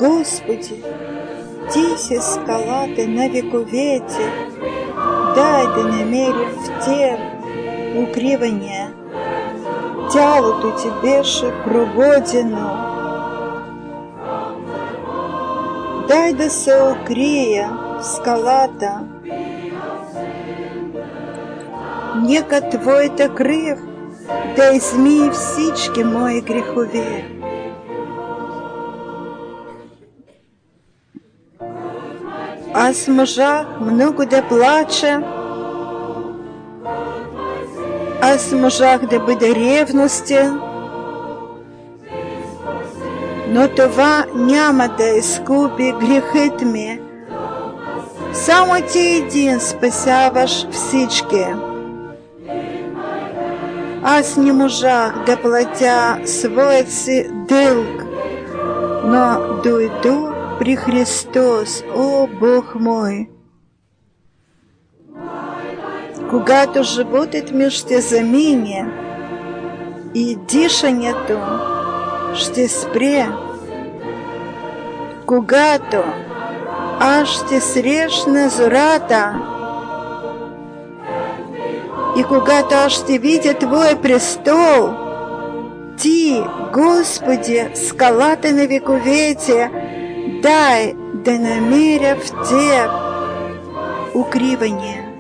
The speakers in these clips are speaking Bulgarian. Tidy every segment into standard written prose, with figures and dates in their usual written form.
Господи, тиси скалати на віковєті, дай да намерив в те укривание, тяло-то тебе же проводено. Дай да се укрия скалата, нека Твоята крив да измие всички мои грехове. Аз можах много да плача, аз можах да бъда ревностен, но това няма да изкупи грехът ми. Само Ти един спасяваш всички. Аз не можах да платя своят си дълг, но дойду при Христос, о Бог мой. Когато животът ми ще замине и дишането ще спре, когато аз ще срещна зората и когато аз ще видя Твой престол, Ти, Господи, скалата на вековете, дай да намеря в Теб укривание.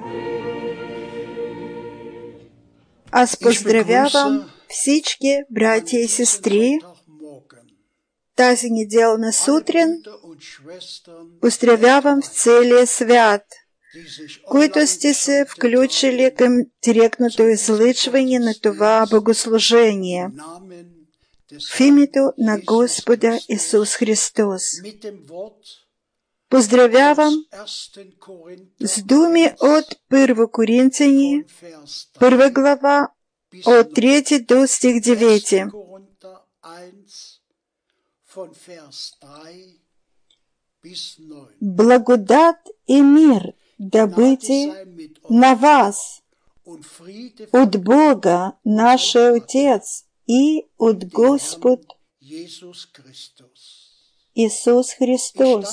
Аз поздравявам всички братя и сестри тази неделна сутрин. Поздравявам в целия свят, които сте се включили към директното излъчване на това богослужение в името на Господа Исус Христос. Поздравявам с думи от 1 Коринтяни, 1 глава, от 3 до стих 9. Благодат и мир да бъде на вас от Бога, нашия Отец, и от Господ Исус Христос.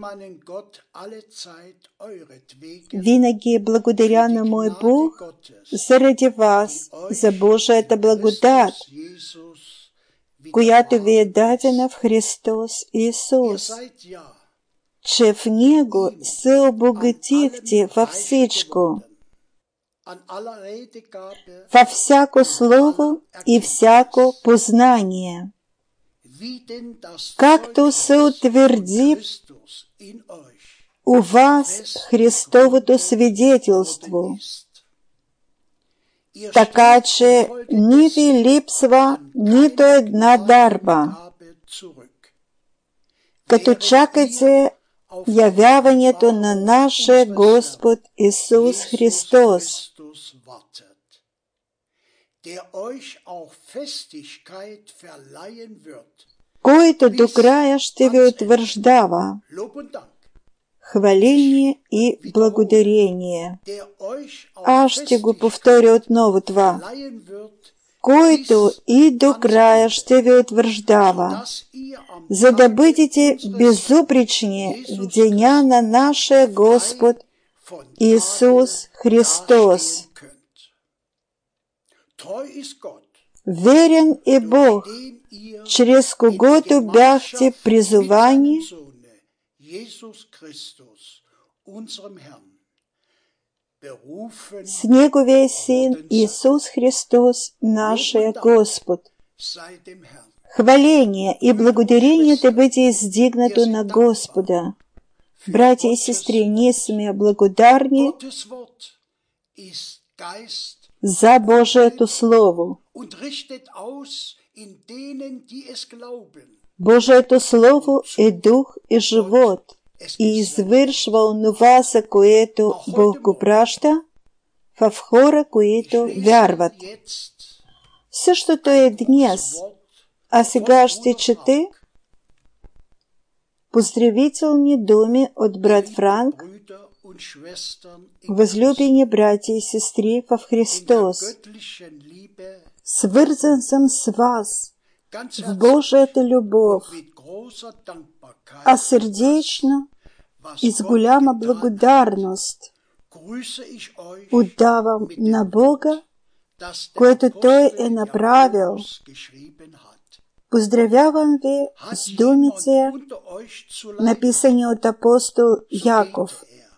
Винаги благодаря на мой Бог заради вас, за Божията благодат, която ви е дадена в Христос Исус, че в Него се обогатихте във всичко, във всяко слово и всяко познание, както се утвърди у вас Христовото свидетелство, така че не ви липсва нито една дарба, като чакате явяването на нашия Господ Исус Христос, който до края ще ви утвърждава хваление и благодарение. Аз ще го повторя отново това. Който и до края ще ви утвърждава, за да бъдете безупречни в деня на нашия Господ Исус Христос. Верен е Бог, чрез когото бяхте призовани с Неговия Син Исус Христос, нашия Господ. Хваление и благодарение да бъде издигнато на Господа. Братя и сестри, ние сме благодарни за Божието Слово. Божието Слово е дух и живот и извършва онова, за което Бог го праща в хора, които вярват. Същото е днес, а сега ще чете поздравителни думи от брат Франк. Възлюбени братя и сестри в Христос, свързан съм с вас в Божията любов а сердечно и с голяма благодарност отдавам на Бога, което Той е направил. Поздравявам ви с думите, написани от апостол Яков.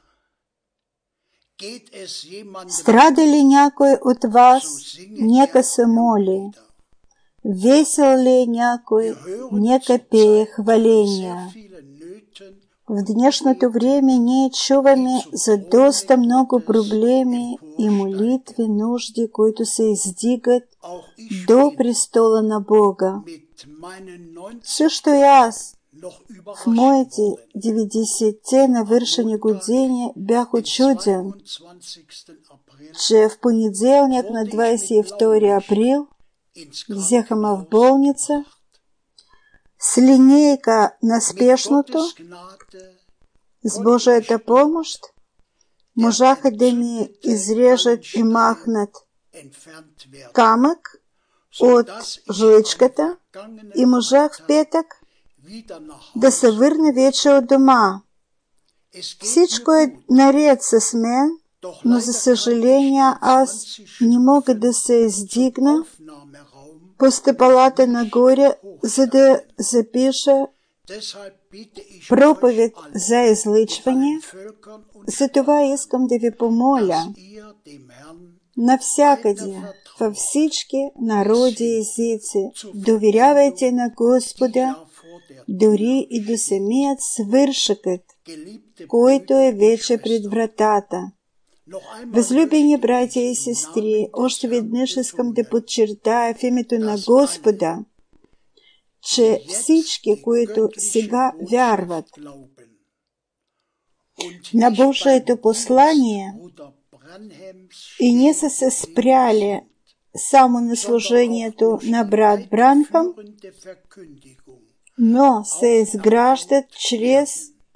Страда ли някой от вас, нека се моли. Весел ли е някой, нека пее хваления. В днешното време ние чуваме за доста много проблеми и молитви, нужди, които се издигат до престола на Бога. Също и аз в моите 90-те навършени години бях учуден, че в понеделник на 22 април взеха ме в болница с линейка на спешното, с Божията помощ, можаха да ми изрежат и махнат камък от жлъчката и можах в петък да се върна вече от дома. Всичко е наред с мен, но за съжаление аз не мога да се издигна по стъпалата нагоре, за да запиша проповед за излъчване. Затова искам да ви помоля навсякъде, във всички народи и езици, доверявайте на Господа, дори и до самият свършъкът, който е вече пред вратата. Възлюбени братя и сестри, още веднъж искам да подчертая в името на Господа, че всички, които сега вярват на Божието послание и не са се спряли само на служението на брат Бранхам, но се изграждат чрез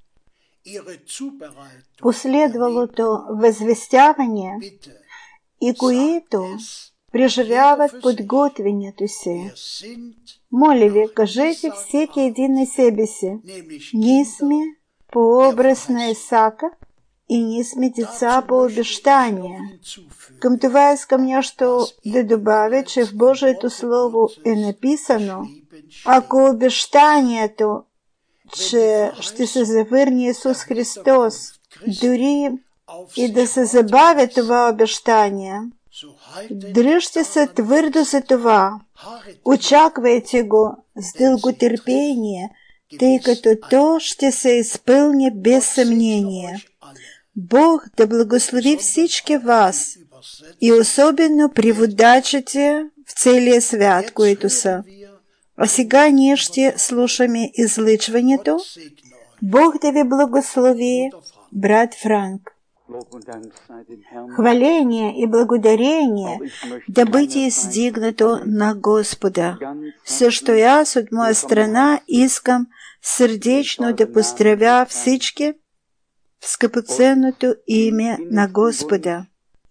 последвалото възвестяване и които преживяват подготвянето си. Моля ви, кажете всеки един на себе си: ние сме по образ на Исака и ние сме деца по обещание. Към това искам нещо да добавя, че в Божието Слово е написано: ако обещанието, че ще се завърне Исус Христос, дори и да се забавя това обещание, дръжте се твърдо за това, очаквайте го с дълготърпение, тъй като то ще се изпълни без съмнение. Бог да благослови всички вас и особено преводачите в целия свят, които са. А сега ние ще слушаме излъчването. Бог да ви благослови, брат Франк. Хваление и благодарение да бъде издигнато на Господа. Също и аз от моя страна искам сърдечно да поздравя всички в скъпоценното име на Господа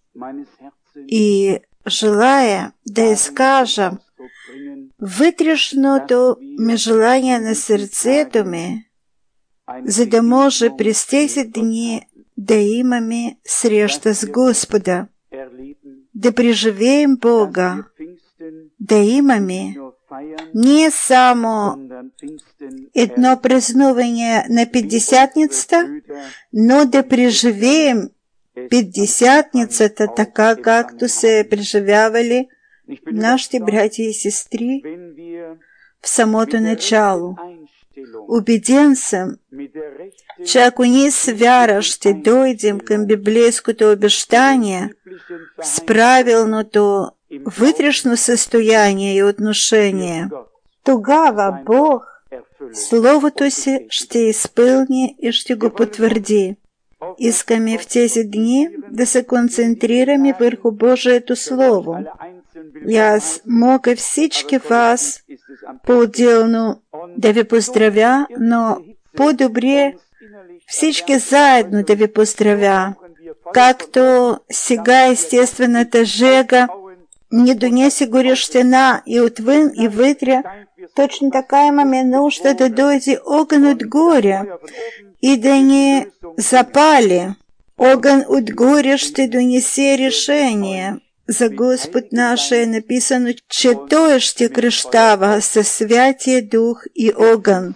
и желая да изкажа вътрешното ми желание на сърцето ми, за да може през тези дни да имаме среща с Господа, да преживеем Бога, да имаме не само едно празнуване на Петдесятницата, но да преживеем Петдесятницата така, както се преживявали нашите братя и сестри в самото начало. Убеден съм, че ако ние с вяра ще дойдем към библейското обещание с правилното вътрешно състояние и отношение, тогава Бог Словото си ще изпълни и ще го потвърди. Искаме в тези дни да се концентрираме върху Божието Слово. И аз мога всички вас по-отделно да ви поздравя, но по-добре всички заедно да ви поздравя. Както сега естествената жега ни донесе горещина и отвън и вътре, точно така имаме нужда да дойде огън от горе и да ни запали. Огън от горе ще донесе решение. За Господ наш е написано, че Той ще кръщава със Святия Дух и огън.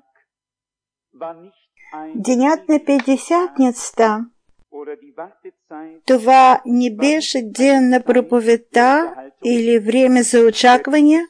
Денят на Петдесятницата, това не беше ден на проповедта или време за очакване.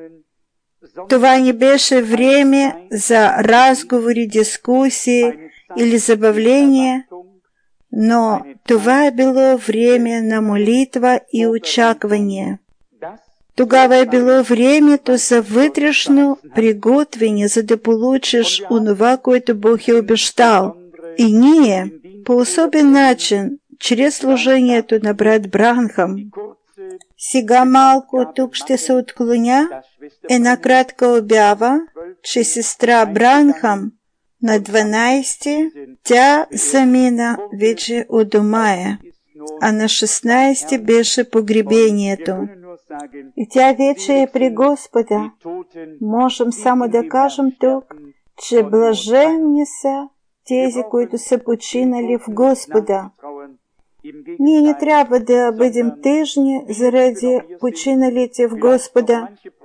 Това не беше време за разговори, дискусии или забавление, но това е било време на молитва и очакване. Тогава е било времето за вътрешно приготвяне, за да получиш онова, което Бог е обещал. И ние, по особен начин, чрез служението на брат Бранхам, сега малко тук ще се отклоня, една кратка обява, че сестра Бранхам на 12 тя замина вече у дома е, а на 16 беше погребението. И тя вече е при Господа. Можем само да кажем тук, че блаженни са тези, които са починали в Господа. Ние не трябва да бъдем тъжни заради починалите в Господа,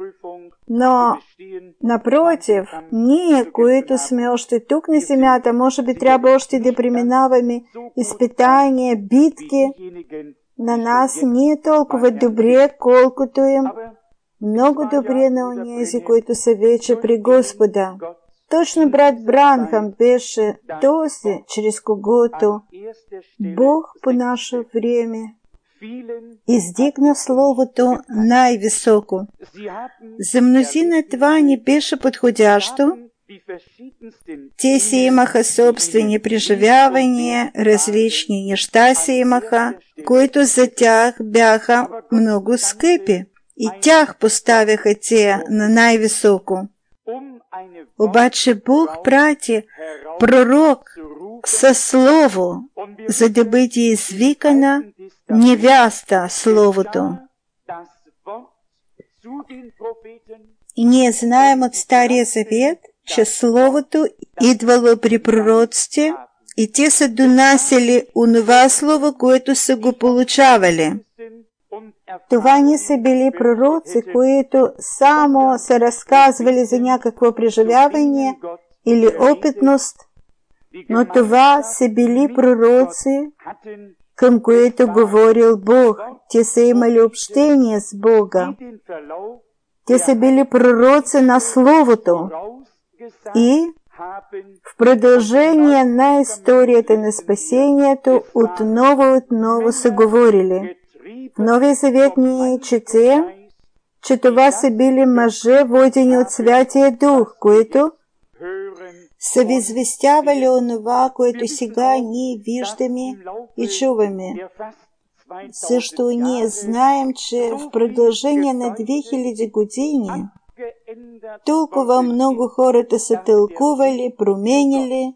но напротив, ние, които сме още тук на земята, може би трябва още да преминаваме изпитания, битки. На нас не е толкова добре, колкото им много добре на онези, които са вече при Господа. Точно брат Бранхам беше този, чрез когото Бог по наше време издигна Словото най-високо. За мнозина това не беше подходящо. Те си имаха собствени преживявания, различни неща си имаха, които за тях бяха много скъпи, и тях поставяха те на най-високо. Обаче Бог прати пророк със Слово, за да бъде извикана невяста Словото. И ние знаем от Стария Завет, че Словото идвало при пророците и те са донасили онова Слово, което са го получавали. Това не са били пророци, които само са разказвали за някакво преживяване или опитност, но това са били пророци, към които говорил Бог. Те са имали общение с Бога. Те са били пророци на Словото. И в продължение на историята на спасението отново са говорили. В Новия Завет ние четем, че това са били мъже, водени от Святия Дух, които са възвестявали онова, което сега ние виждаме и чуваме. Също ние знаем, че в продължение на 2000 години толкова много хората са тълкували, променили,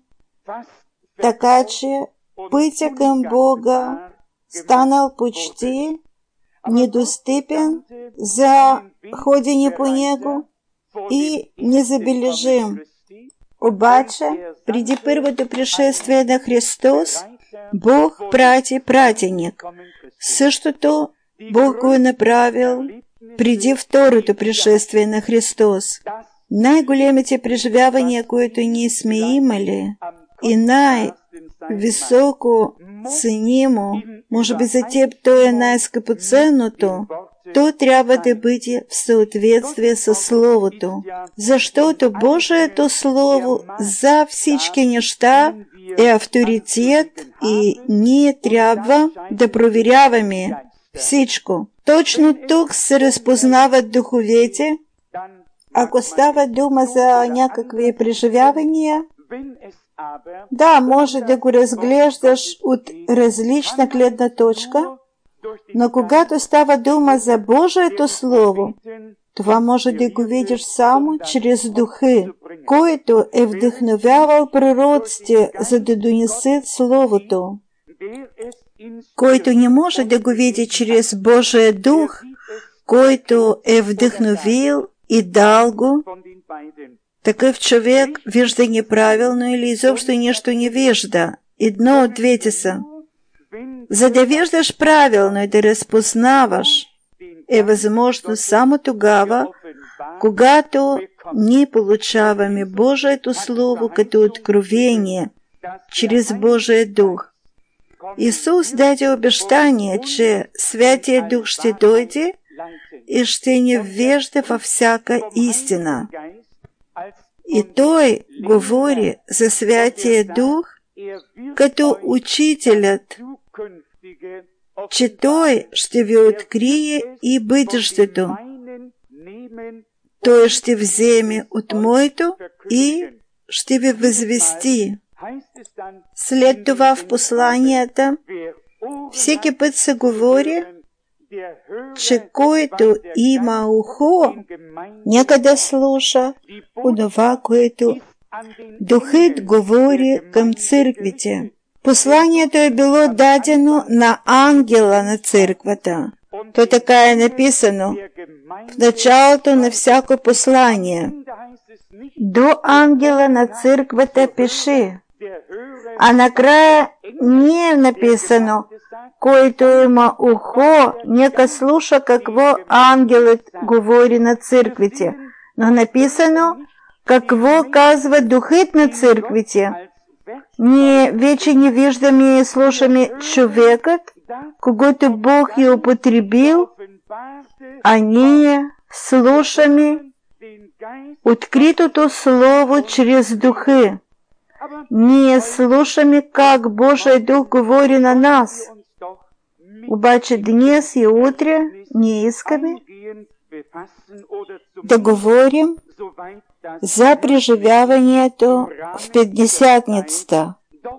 така че пътя към Бога станал почти недостъпен за ходене по него и незабележим. Обаче, преди първото пришествие на Христос, Бог прати пратеник. Същото Бог го е направил преди второто пришествие на Христос. Най-големите преживявания, които ние сме имали, и най-високо ценимо, може би за теб то е най-скъпоценното, то трябва да бъде в съответствие с Словото. Защото Божието Слово за всички неща е авторитет и ние трябва да проверяваме всичко. Точно тук се разпознават духовете. Ако става дума за някакви преживявания, да, може да го разглеждаш от различна гледна точка, но когато става дума за Божието Слово, това може да го видиш само чрез Духа, който е вдъхновявал пророците, за да донесат Словото. Който не може да го види чрез Божия Дух, който е вдъхновил и долгу, такъв човек вижда неправилно или изобщо нещо не вижда. Едно от двете са. За да виждаш правилно и да разпознаваш, е възможно само тогава, когато ние получаваме Божието Слово като откровение чрез Божия Дух. Исус даде обещание, че Святия Дух ще дойде и ще ни ввежда във всяка истина. И Той говори за Святия Дух като учителят, че Той ще ви открие и бъдещето. Той ще вземе от моето и ще ви възвести. След това в посланията всеки път се говори, че който има ухо, нека да слуша онова, което Духът говори към църквите. Посланието е било дадено на ангела на църквата. То така е написано в началото на всяко послание. До ангела на църквата пиши. А накрая не е написано, който има ухо, нека слуша какво ангелът говори на църквите. Но написано, какво казва Духът на църквите. Ние вече не виждаме и слушаме човекът, когото Бог е употребил, а ние слушаме откритото Слово чрез Духа. Ние слушаме как Божия Дух говори на нас. Обаче днес и утре ние искаме да говорим за преживяването в Петдесятницата.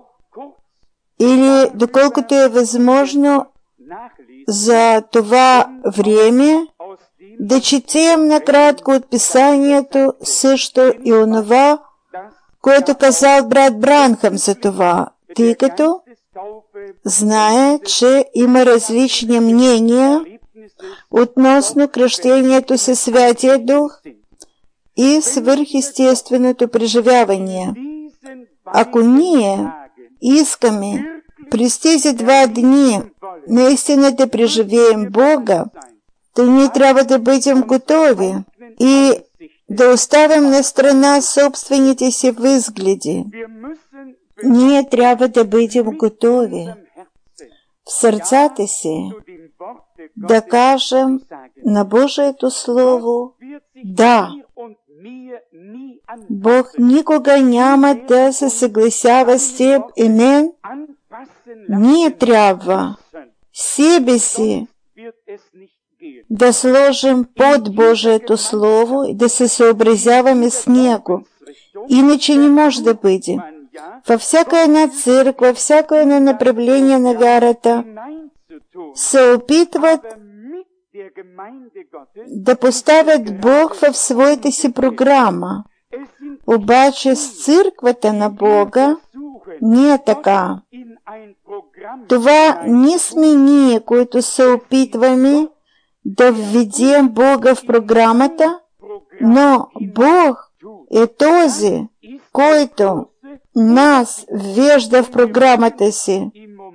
Или, доколкото е възможно, за това време да четем накратко от Писанието също и онова, което казал брат Бранхам за това, тъй като знае, че има различни мнения относно кръщението със Святия Дух и свърхестественото преживяване. Ако ние искаме през тези 2 дни наистина да преживеем Бога, то ние трябва да бъдем готови и да оставим на страна собствените си възгледи. Ние трябва да бъдем готови в сърцата си да кажем на Божието Слово да. Бог никога няма да се съгласява с теб и мен. Ние трябва себе си да сложим под Божието Слово и да се съобразяваме с него. Иначе не може да бъде. Във всяка една църква, всяко едно направление на вярата се опитват да поставят Бог в своята си програма. Обаче с църквата на Бога не е така. Това не сме ние, които се опитваме да введем Бога в програмата, но Бог е този, който нас ввежда в програмата си.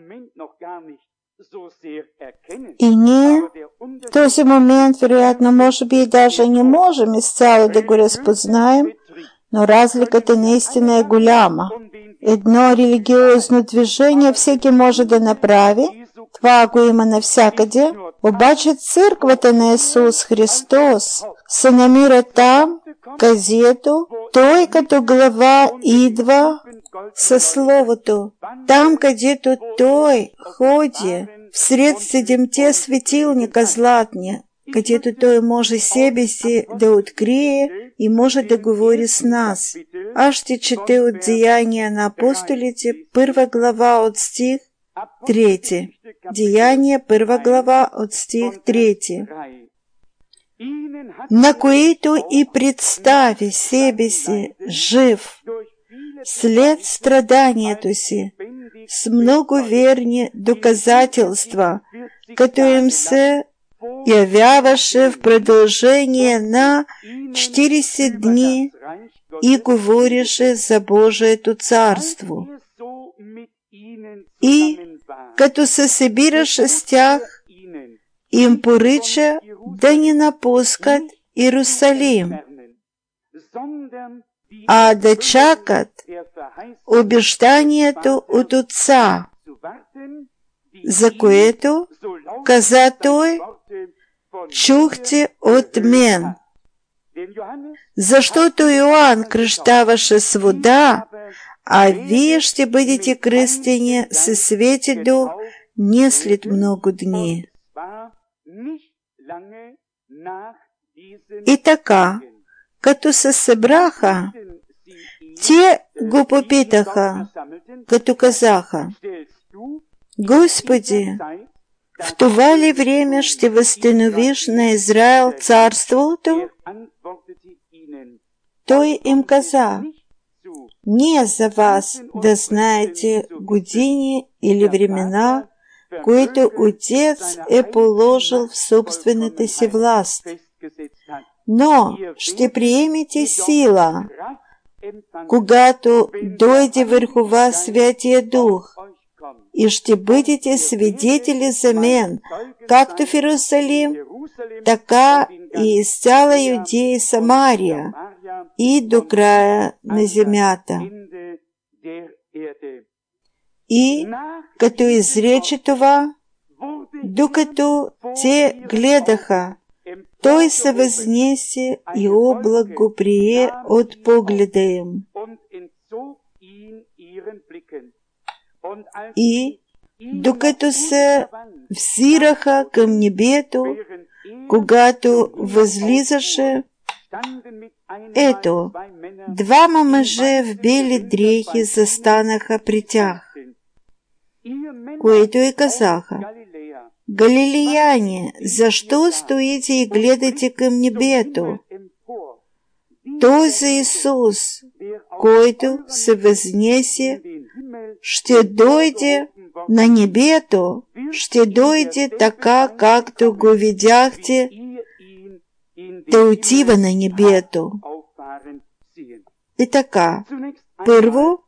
И ние в този момент, вероятно, може би и даже не можем изцяло да го разпознаем, но разликата наистина е голяма. Едно религиозно движение всеки може да направи, това го има навсякъде, обаче църквата на Исус Христос се намира там, където Той като глава идва със Словото, там, където Той ходи всред 7 светилника златни, където Той може себе си да открие и може да говори с нас. Аз ще чета от Деяния на апостолите, 1 глава от стих 3. Деяния, 1 глава от стих 3. На които и представи себе си жив след страданието си с много верни доказателства, като им се явяваше в продължение на 40 дни и говореше за Божието царство. И като се събираше с тях, им поръча да не напускат Иерусалим, а да чакат обещанието от Отца, за което, каза той, чухте от мен. Защото Йоанн кръщаваше с вода, а вие ще бъдете кръстени със Свети Дух не след много дни. И така, като се събраха, те го попитаха, като казаха: Господи, в това ли време ще възстановиш на Израил царството? Той им каза: не е за вас да знаете години или времена, които Отец е положил в собствената си власт, но ще приемете сила, когато дойде върху вас Святия Дух, и ще бъдете свидетели за мен, както в Иерусалим, така и из цяла Юдея и Самария, и до края на земята. И като изрече това, докато те гледаха, той се възнесе и облак го прие от погледа им. И докато се взираха към небето, когато възлизаше, ето, двама мъже в бели дрехи застанаха при тях, които и казаха: Галилеяне, защо стоите и гледате към небето? Този Исус, който се възнесе, ще дойде на небето, ще дойде така, както го видяхте, да отива на небето. И така, първо,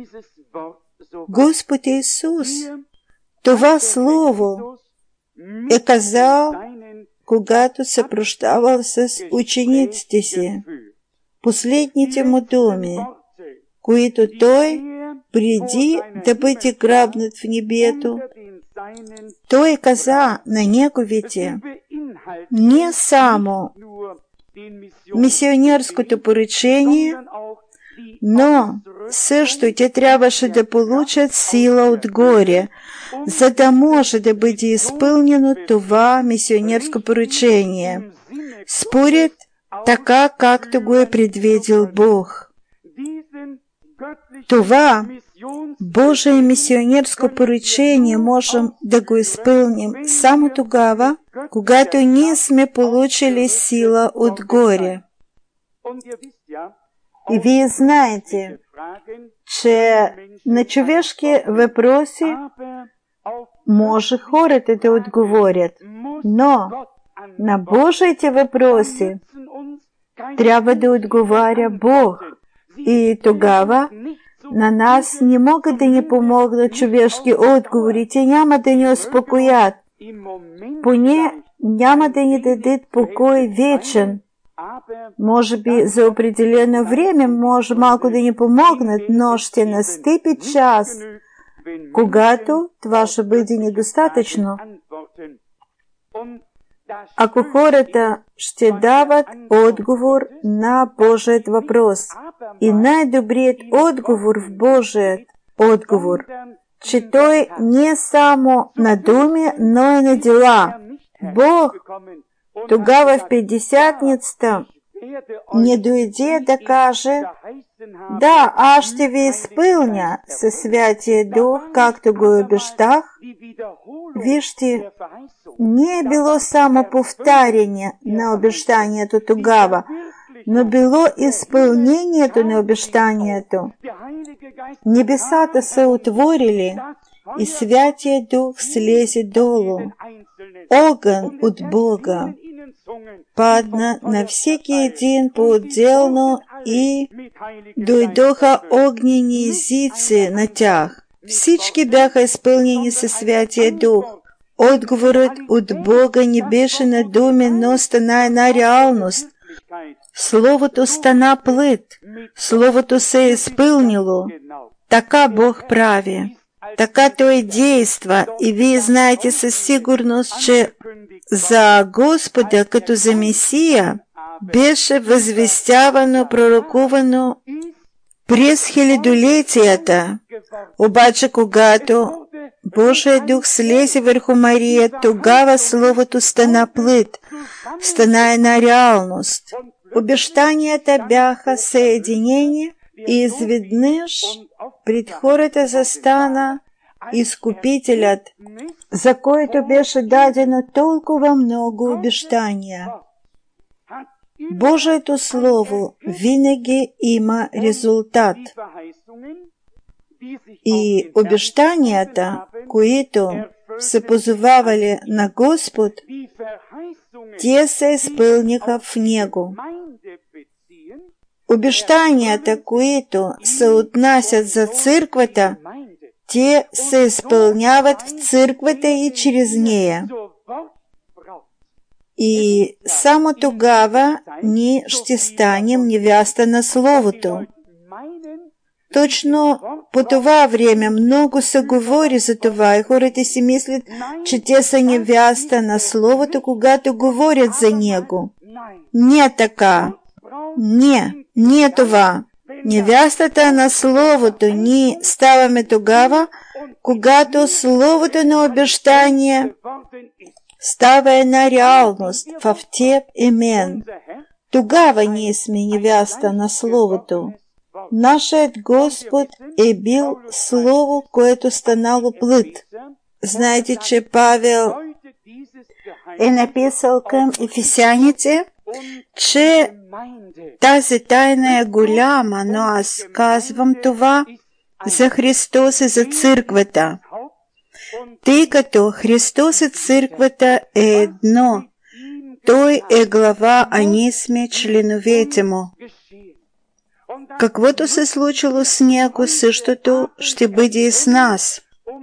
Господ Исус, това слово е казал, когато се прощавал с учениците си. Последните му думи, които той, преди да бъде грабнат в небето, той каза на неговите не само мисионерското поръчение, но също те трябваше да получат сила отгоре, за да може да бъде изпълнено това мисионерско поръчение, според така, както го е предвидил Бог. Това Божие мисионерско поръчение можем да го изпълним само тогава, когато ние сме получили сила отгоре. И вие знаете, че на човешки въпроси може хората да отговорят, но на Божиите въпроси трябва да отговаря Бог. И тогава на нас не могат да ни помогнат човешки отговори, те няма да ни успокоят, поне няма да ни дадат покой вечен. Може би за определено време може малко да ни помогнат, но ще настъпи час, когато това ще бъде недостатъчно. Ако хората ще дават отговор на Божият въпрос, и най-добрият отговор в Божият отговор, че той не е само на думи, но и на дела. Бог тогава в Петдесятницата не дойде да каже: да, аз ще ви изпълня със Святия Дух, както го обещах. Вижте, не е било само повтаряне на обещанието тогава, но било изпълнението на обещанието. Небесата се отворили и Святия Дух слезе долу. огонь от Бога падна на всеки един по-отделно и дойдоха огнени езици на тях. Всички бяха изпълнени със Святия Дух. Отговорът от Бога не беше на думи, но стана една реалност. Словото стана плът. Словото се е изпълнило. Така Бог прави. Така Той действа. И вие знаете със сигурност, че за Господа като за Месия беше възвестявано, пророкувано през хилядолетията. Обаче, когато Божия Дух слезе върху Мария, тогава Словото стана плът, стана една реалност. Обещанията бяха съединени и изведнъж пред хората застана Изкупителят, за който беше дадено толкова много обещания. Божието Слово винаги има резултат. И обещанията, които се позовавали на Господ, те се изпълниха в Него. Обещанията, които се отнасят за църквата, те се изпълняват в църквата и чрез нея. И само тогава ние ще станем невяста на Словото. Точно по това време много се говори за това и хората си мислят, че те са невяста на Словото, когато говорят за него. Не така. Не е това. Невястата на Словото ние ставаме тогава, когато Словото на обещание става една реалност в теб и мен. Тогава ние сме невяста на Словото. Нашият Господ е бил Слово, което станало плът. Знаете, че Павел е написал към ефесяните, че тази тайна е голяма, но аз казвам това за Христос и за църквата. Тъй като Христос и църквата е едно, Той е глава, а ние сме членовете Му. Каквото се случило с Него, същото ще бъде и с нас.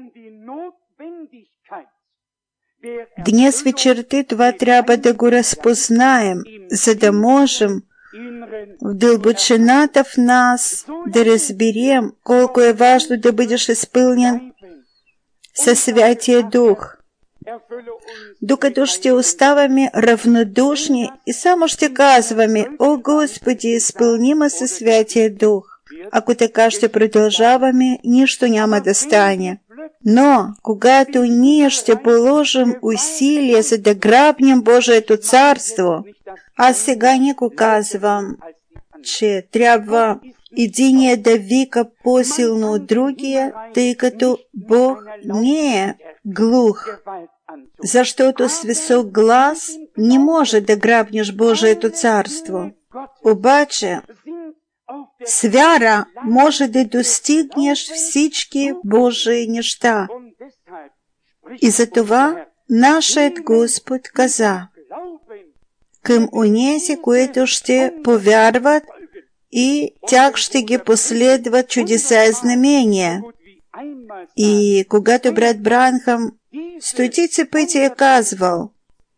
Днес вечерта това трябва да го разпознаем, за да можем в дълбочината в нас да разберем колко е важно да бъдеш изпълнен със Святия Дух. Докато ще оставаме равнодушни и само ще казваме: «О Господи, изпълни ме със Святия Дух». Ако така ще продължаваме, нищо няма да стане. Но, когато ние ще положим усилия, за да грабнем Божието царство, аз сега не го казвам, че трябва единия да вика по-силно от другия, тъй като Бог не е глух, защото с висок глас не може да грабнеш Божието царство. Обаче, с вяра може да достигнеш всички Божии неща. И затова нашият Господ каза към онези, които ще повярват и тях ще ги последват чудеса и знамения. И когато брат Бранхам стотици пъти е казвал,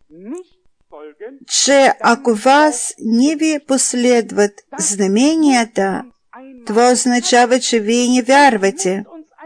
че ако вас не ви последват знаменията, това означава, че вие не вярвате.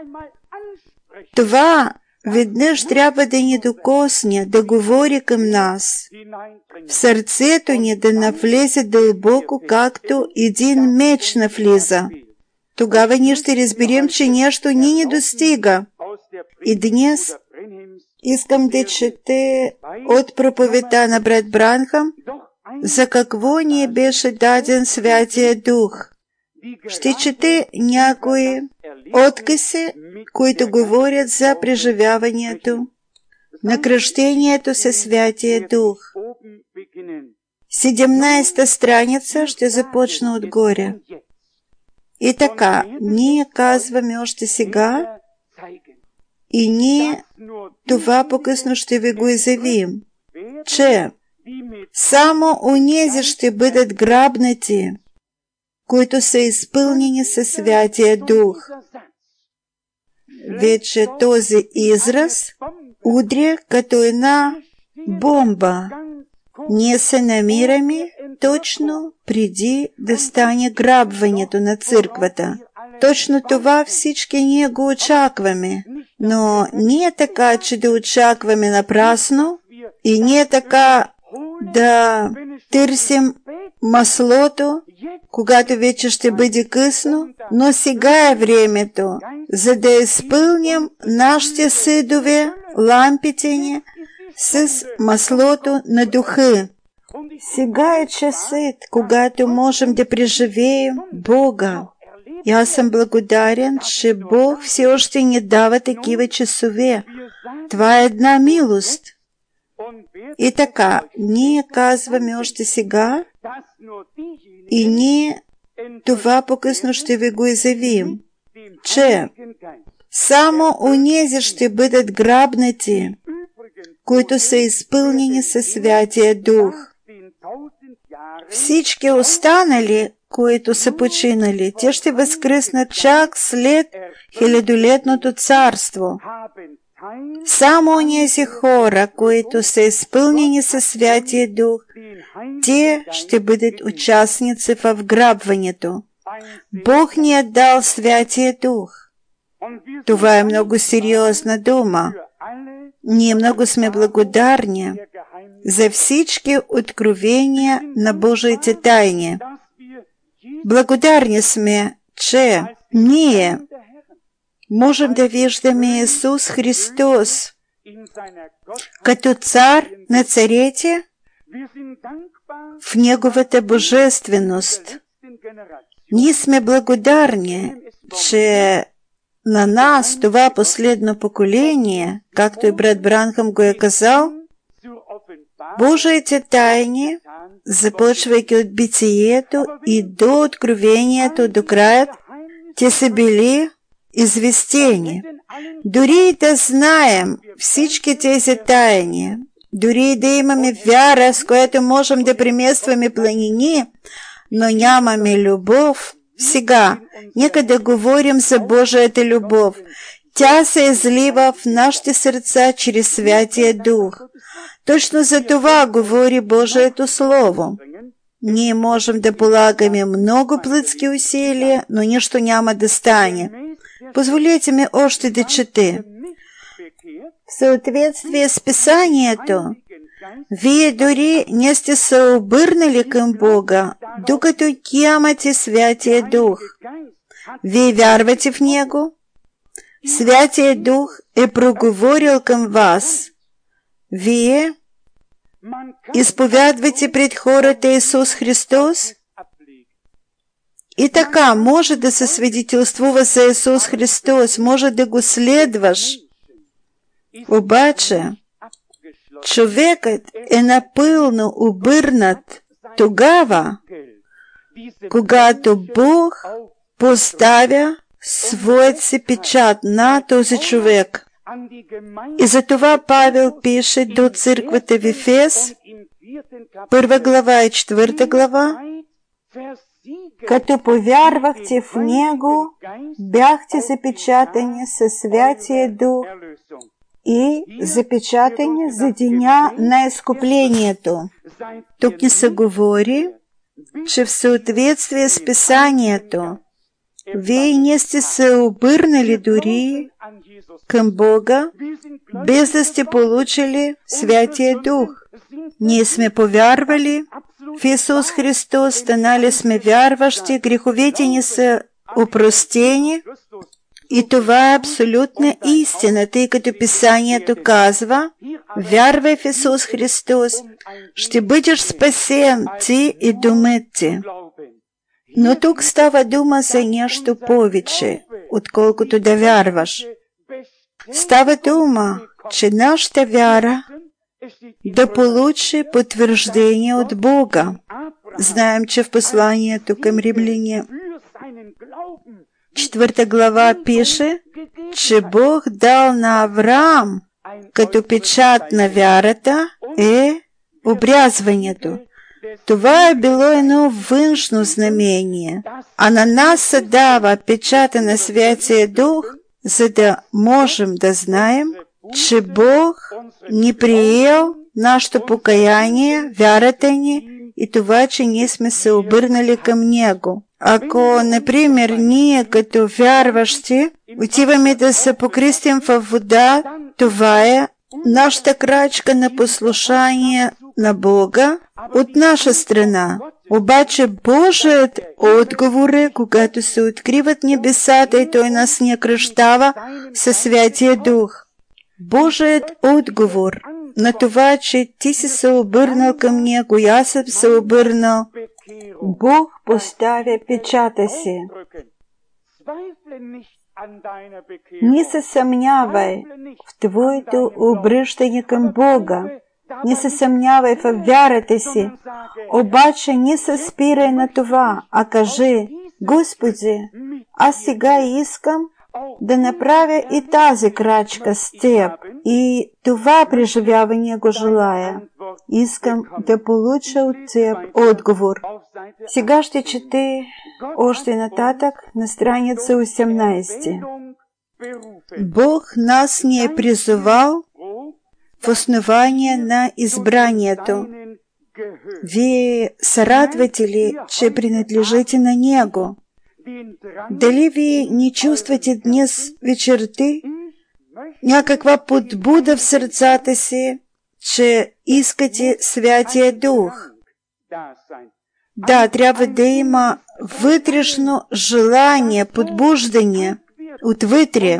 Това веднъж трябва да ни докосне, да говори към нас. В сърцето ни да навлезе дълбоко, както един меч навлиза. Тогава ние ще разберем, че нещо ни достига. И днес искам да чете от проповедта на брат Бранхам, за какво ни беше даден Святия Дух. Ще чете някои откъси, които говорят за преживяването на кръщението със Святия Дух. 17-та страница ще започна отгоре. И така, ние казваме още сега І ні, това по-късно ще ви го изявим, че само онези ще бъдат грабнати, които са изпълнени със Святия Дух. Вече този израз удря като една бомба. Ние се намираме точно преди да стане грабването на църквата. Точно това всички ние го очакваме, но не е така, че да очакваме напрасно и не е така да търсим маслото, когато вече ще бъде късно, но сега е времето, за да изпълним нашите съдове, лампите ни с маслото на духа. Сега е часът, когато можем да преживеем Бога. И аз съм благодарен, че Бог все още ни дава такива часове. Това е една милост. И така, ние казваме още сега, и ние това по-късно ще ви го изявим, че само онези ще бъдат грабнати, които са изпълнени със Святия Дух. Всички останали, които са починали, те ще възкръснат чак след хилядолетното царство. Само онези хора, които са изпълнени със Святия Дух, те ще бъдат участници в вграбването. Бог ни е дал Святия Дух. Това е много сериозна дума. Ние много сме благодарни за всички откровения на Божиите тайни. Благодарни сме, че ние можем да виждаме Исус Христос като цар на царете в Неговата божественост. Ние сме благодарни, че на нас това последно поколение, както и брат Бранхам го е казал, Божиите тайни, започвайки от битието и до откровението до краят, те са били известени. Дори и да знаем всички тези тайни, дори и да имаме вяра, с която можем да преместваме планини, но нямаме любов, сега, нека да говорим за Божията любов. Тя се излива в нашите сърца чрез Святия Дух. Точно за това говори Божието Слово. Ние можем да полагаме много плътски усилия, но нищо няма да стане. Позволете ми още да чете. В съответствие с Писанието, вие дори не сте се обърнали към Бога, докато нямате Святия Дух. Вие вярвате в Него? Святия Дух е проговорил към вас. Вие изповядвате пред хората Исус Христос? И така, може да се свидетелствува за Исус Христос, може да го следваш. Обаче, човекът е напълно обърнат тогава, когато Бог поставя своят си печат на този човек. И затова Павел пише до църквата в Ефес, 1 глава и 4 глава, като повярвахте в Него, бяхте запечатани със Святия Дух и запечатани за деня на изкуплението. Тук ни се говори, че в съответствие с Писанието, вие не сте се обърнали дори към Бога, без да сте получили Святия Дух. Ние сме повярвали в Исус Христос, станали сме вярващи, греховете ни са опростени и това е абсолютна истина, тъй като Писанието казва, вярвай в Исус Христос, ще бъдеш спасен ти и домът ти. Но тук става дума за нещо повече, отколкото да вярваш. Става дума, че нашата вяра да получи потвърждение от Бога. Знаем, че в посланието към римляни 4 глава пише, че Бог дал на Авраам като печат на вярата обрязването. Това е било едно външно знамение, а на нас се дава печата на Святия Дух, за да можем да знаем, че Бог ни приел нашето покаяние, вярата ни и това, че ние сме се обърнали към Него. Ако, например, ние като вярващи отиваме да се покрестим във вода, това е нашата крачка на послушание на Бога от наша страна. Обаче Божият отговор е, когато се откриват небесата и Той нас ни кръщава със Святия Дух. Божият отговор на това, че ти си се обърнал към Него и аз съм се обърнал, Бог поставя печата си. Не се съмнявай в твоето обръщане към Бога. Не се съмнявай в вярата си. Обаче не се спирай на това, а кажи: Господи, аз сега искам да направя и тази крачка с Теб. И това преживяване го желая. Искам да получа от Теб отговор. Сега ще чете още нататък на страница 18. Бог нас ни е призовал в основание на избранието. Вие се радвате ли, че принадлежите на Него? Дали вие не чувствате днес вечерта някаква подбуда в сърцата си, че искате Святия Дух? Да, трябва да има вътрешно желание, подбуждане отвътре,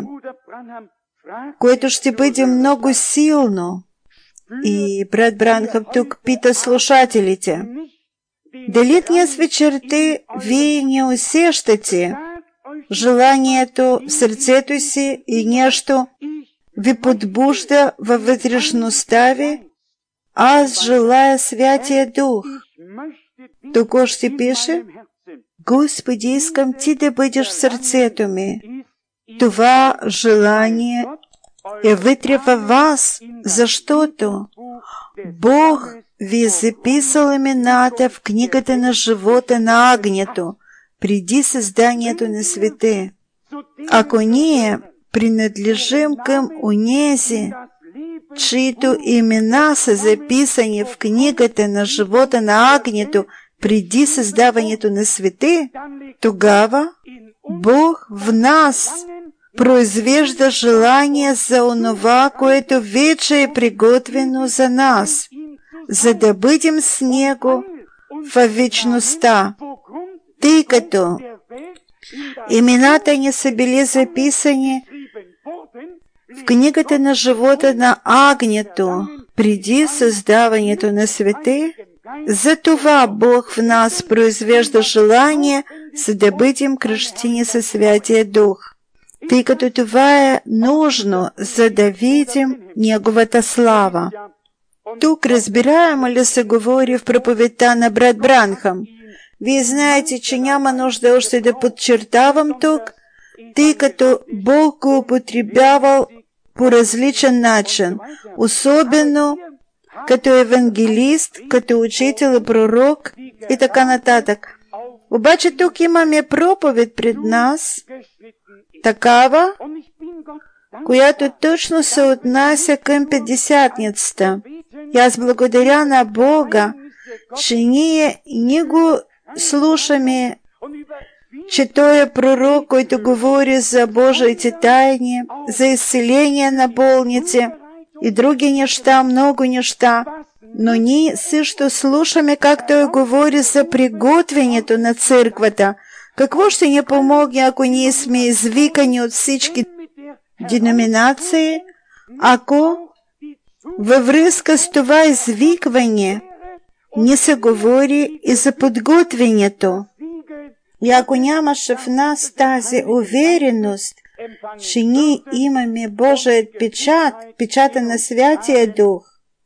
което ще бъде много силно. И брат Бранхам тук пита слушателите: дали днес вечерта вие не усещате желанието в сърцето си и нещо ви подбужда във вътрешността ви? Аз желая Святия Дух. Тук още пише: Господи, искам Ти да бъдеш в сърцето ми. Това желание е вътре във вас, защото Бог ви е записал имената в книгата на живота на Агнето преди създанието на света. Ако ние принадлежим към онези, чието имена са записани в книгата на живота на Агнето преди създаването на света, тогава Бог в нас произвежда желание за онова, което вече е приготвено за нас, за да бъдем с Него във вечността, тъй като имената ни са били записани в книгата на живота на Агнето преди създаването на света. Затова Бог в нас произвежда желание, за да бъдем кръщени със Святия Дух, тъй като това е нужно, за да видим Неговата слава. Тук разбираемо ли се говори в проповедта на брат Бранхам? Вие знаете, че няма нужда още да подчертавам тук, тъй като Бог го употребявал по различен начин, особено като евангелист, като учител и пророк и така нататък. Обаче тук имаме проповед пред нас, такава, която точно се отнася към Петдесятницата. И аз благодаря на Бога, че ние не го слушаме, че Той е пророк, който говори за Божиите тайни, за изцеление на болници и други неща, много неща. Но ние също слушаме как Той говори за приготвянето на църквата. Какво ще ни помогне, ако ние сме извикани от всички деноминации, ако във връзка с това извикване не се говори и за подготвянето? И ако нямаше в нас тази увереност, че ние имаме Божият печат, печата на Святия Дух,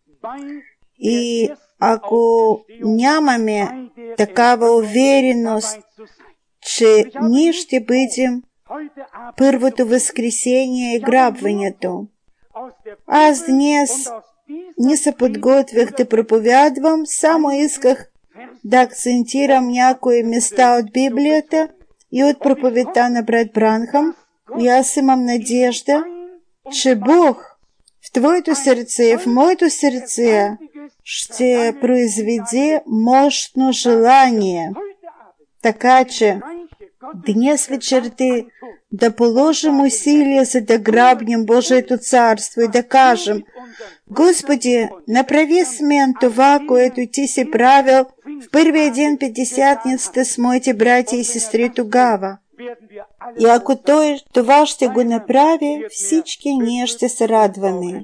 и ако нямаме такава увереност, че ние ще бъдем първото възкресение и грабването. Аз днес не се подготвях да проповядвам, само исках да акцентирам някои места от Библията и от проповедта на брат Бранхам. И аз имам надежда, че Бог в твоето сърце, в моето сърце ще произведе мощно желание. Така че днес вечерта да положим усилия, за да грабнем Божието царство и да кажем: Господи, направи с мен това, което Ти си правил в първия ден Петдесятницата с моите братя и сестри тогава. И ако Той това ще го направи, всички ние ще се радваме.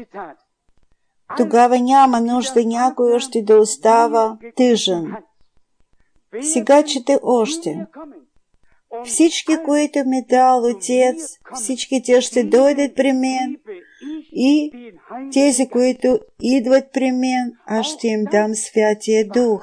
Тогава няма нужда някой още да остава тъжен. Сега чете още. Всички, които ми дал Отец, всички те ще дойдат при мен, и тези, които идват при мен, аз ще им дам Святия Дух.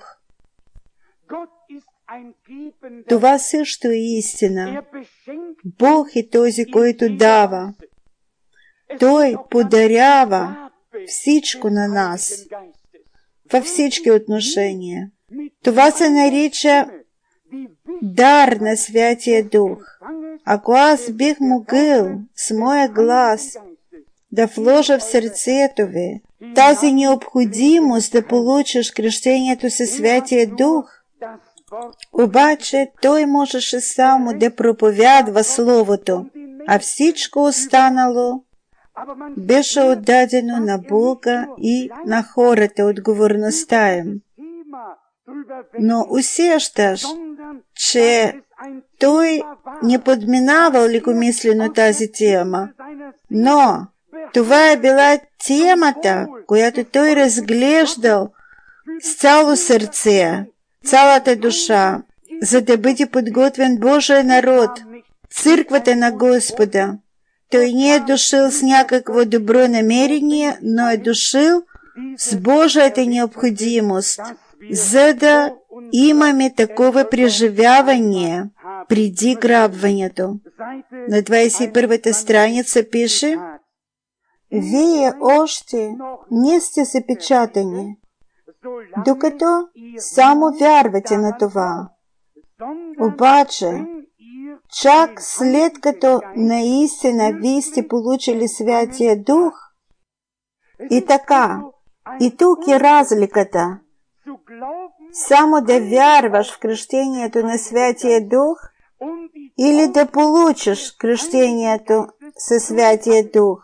Това също е истина. Бог е този, който дава. Той подарява всичко на нас, във всички отношения. Това се нарича дар на Святия Дух. Ако аз бих могъл с моя глас да вложа в сърцето ви тази необходимост да получиш кръщението със Святия Дух, обаче той можеше само да проповядва Словото, а всичко останало беше отдадено на Бога и на хората, отговорността им. Но усещаш, че той не подминавал лекомислено тази тема, но това е била темата, която той разглеждал с цяло сърце, цялата душа, за да бъде подготвен Божия народ, църквата на Господа. Той не е дошъл с някакво добро намерение, но е дошъл с Божията необходимост, за да имаме такова преживяване преди грабването. На 21-та страница пише: Вие още не сте запечатани, докато само вярвате на това. Обаче, чак след като наистина вие сте получили Святия Дух, и така, и тук е разликата. Само да вярваш в кръщението на Святия Дух или да получиш кръщението със Святия Дух.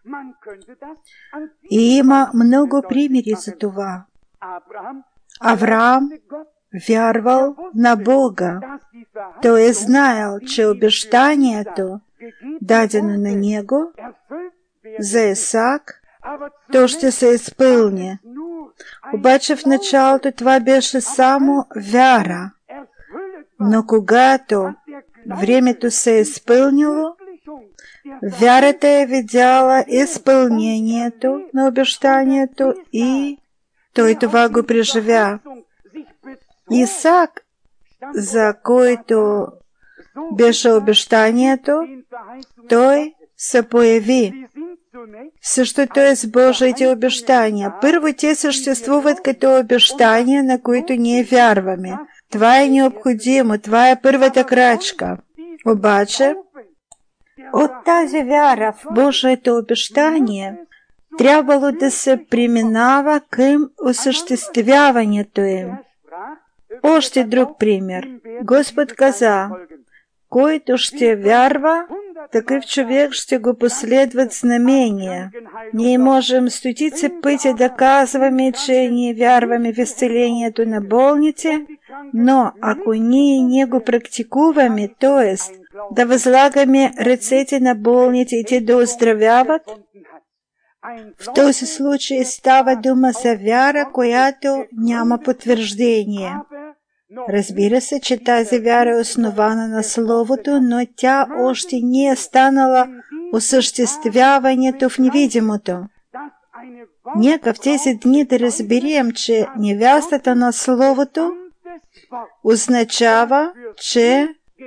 И има много примери за това. Авраам вярвал на Бога. Той е знаел, че обещанието, дадено на него за Исак, то ще се изпълни. Обаче в началото това беше само вяра. Но когато времето се е изпълнило, вярата е видяла изпълнението на обещанието и той това го преживя. Исак, за който беше обещанието, той се появи. Същото е с Божиите обещания. Първо, те съществуват като обещания, на които ние вярваме. Това е необходимо, това е първата крачка. Обаче, от тази вяра в Божието обещание трябвало да се преминава към осъществяването им. Още друг пример. Господ каза: който ще вярва, такъв човек ще го последват знамения. Ние можем стотици пъти да казваме, че ние вярваме в изцелението на болните, но ако ние не го практикуваме, т.е. да възлагаме ръцете на болните и те да оздравяват, в този случай става дума за вяра, която няма потвърждение. Разбира се, че тази вяра е основана на Словото, но тя още не е станала осъществяването в невидимото. Нека в тези дни да разберем, че невястата на Словото означава, че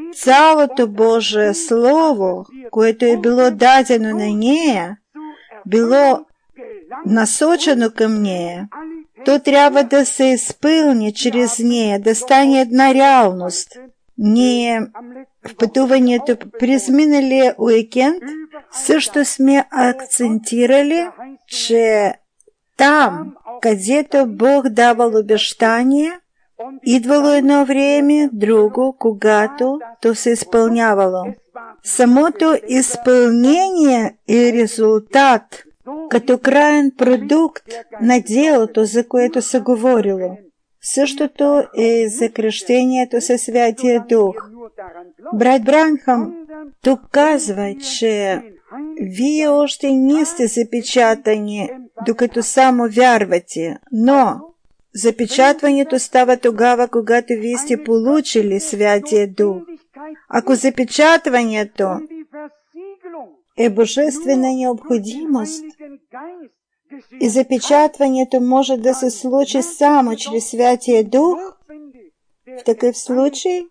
цялото Божие Слово, което е било дадено на нея, било насочено към нея, то трябва да се изпълни чрез нея, да стане една реалност. Ние в пътуването през миналия уикенд също сме акцентирали, че там, където Бог давал обещание, идвало едно време, друго, когато то се изпълнявало. Самото изпълнение е резултат, като краен продукт на делото, за което се говорило. Същото е за кръщението със Святия Дух. Брат Бранхам тук казва, че вие още не сте запечатани, докато само вярвате, но запечатването става тогава, когато вие сте получили Святия Дух. Ако запечатването е божествена необходимост и запечатването може да се случи само чрез Святия Дух, в такъв случай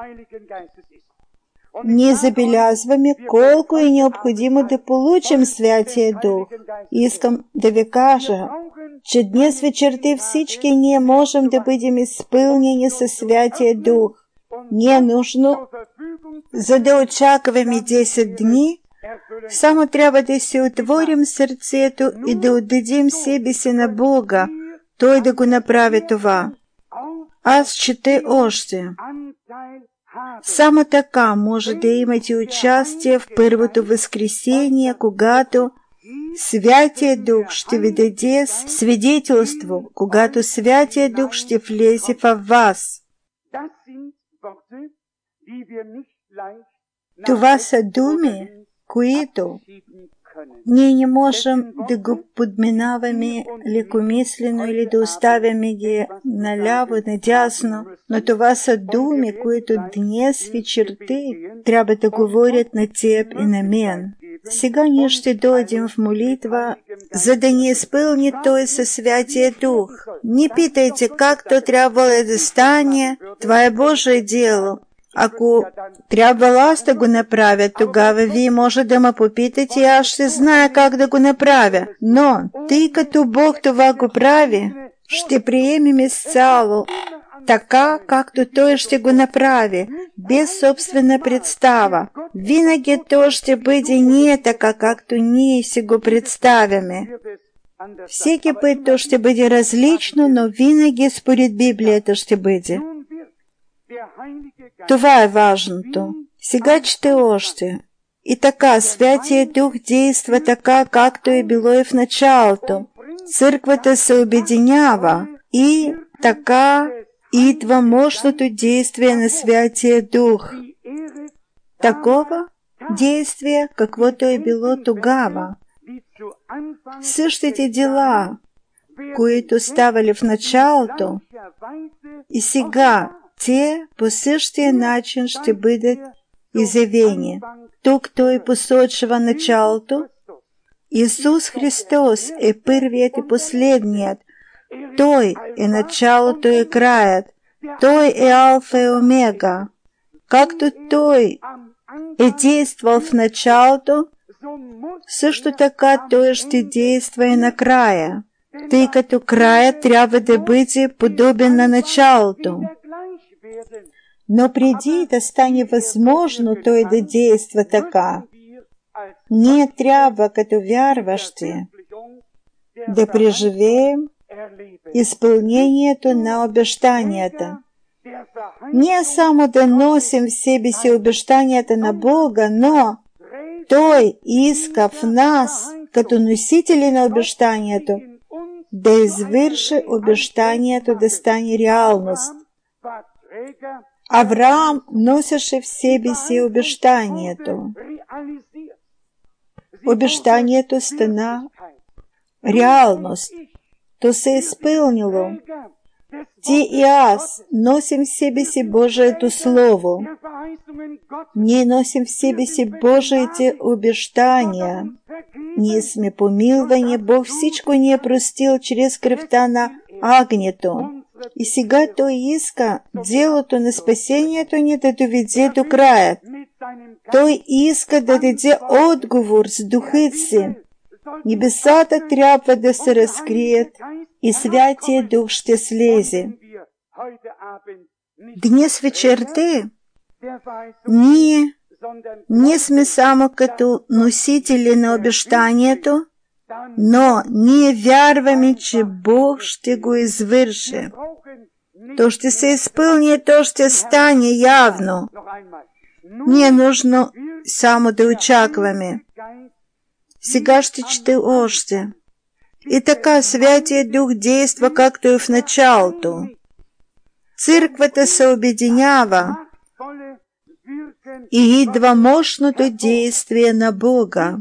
ние забелязваме колко е необходимо да получим Святия Дух. Искам да ви кажа, че днес вечерта всички ние можем да бъдем изпълнени със Святия Дух. Не е нужно, за да очакваме 10 дни, само трябва да си отворим сърцето и да отдадим себе си на Бога, Той да го направи това. Аз чета още. Само така може да имате участие в първото възкресение, когато Святия Дух ще ви даде свидетелство, когато Святия Дух ще влезе във вас. Това са думи, които ние не можем да го подминаваме лекомислено или да оставяме ги наляво, надясно, но това са думи, които днес вечерта трябва да говорят на теб и на мен. Сега ние ще дойдем в молитва, за да ни изпълни Той със Святия Дух. Не питайте как то трябвало да стане, това е Божие дело. Ако трябвало аз да го направя, тогава вие може да ме попитате и аз ще зная как да го направя. Но, тъй като Бог това го прави, ще приемем изцяло, така както Той ще го направи, без собствена представа. Винаги То ще бъде не така, както ние си го представяме. Всеки път То ще бъде различно, но винаги според Библията ще бъде. Това е важното. Сега чете още. И така, Святия Дух действа така, както е било и в началото. Църквата се обединява и така идва мощното действие на Святия Дух. Такова действие, каквото е било тогава. Същите дела, които ставали в началото, и сега те по същия начин ще бъдат изявени. Тук Той посочва началото. Исус Христос е първият и последният. Той е началото и краят. Той е Алфа и Омега. Както Той е действал в началото, също така Той ще действа и накрая, тъй като краят трябва да бъде подобен на началото. Но преди да стане възможно Той да действа така, ние трябва, като вярващи, да преживеем изпълнението на обещанията. Не само да носим в себе си обещанията на Бога, но Той иска в нас, като носители на обещанието, да извърши обещанието да стане реалност. Авраам носеше в себе си обещанието. Обещанието стана реалност. То се е изпълнило. Ти и аз носим в себе си Божието Слово. Ние носим в себе си Божиите обещания. Ние сме помилвани, Бог всичко ни е простил чрез кръвта на агнето. И сега той иска делото на спасението ни да доведе до края. Той иска да даде отговор с духът си. Небесата трябва да се разкрият и Святия Дух ще слезе. Днес вечерта ние не сме само като носители на обещанието, но ние вярваме, че Бог ще го извърши. То ще се изпълни, то ще стане явно. Ние нужно само да очакваме. Сега ще чета още. И така Святия Дух действа, както и в началото. Църквата се обединява и идва мощното действие на Бога.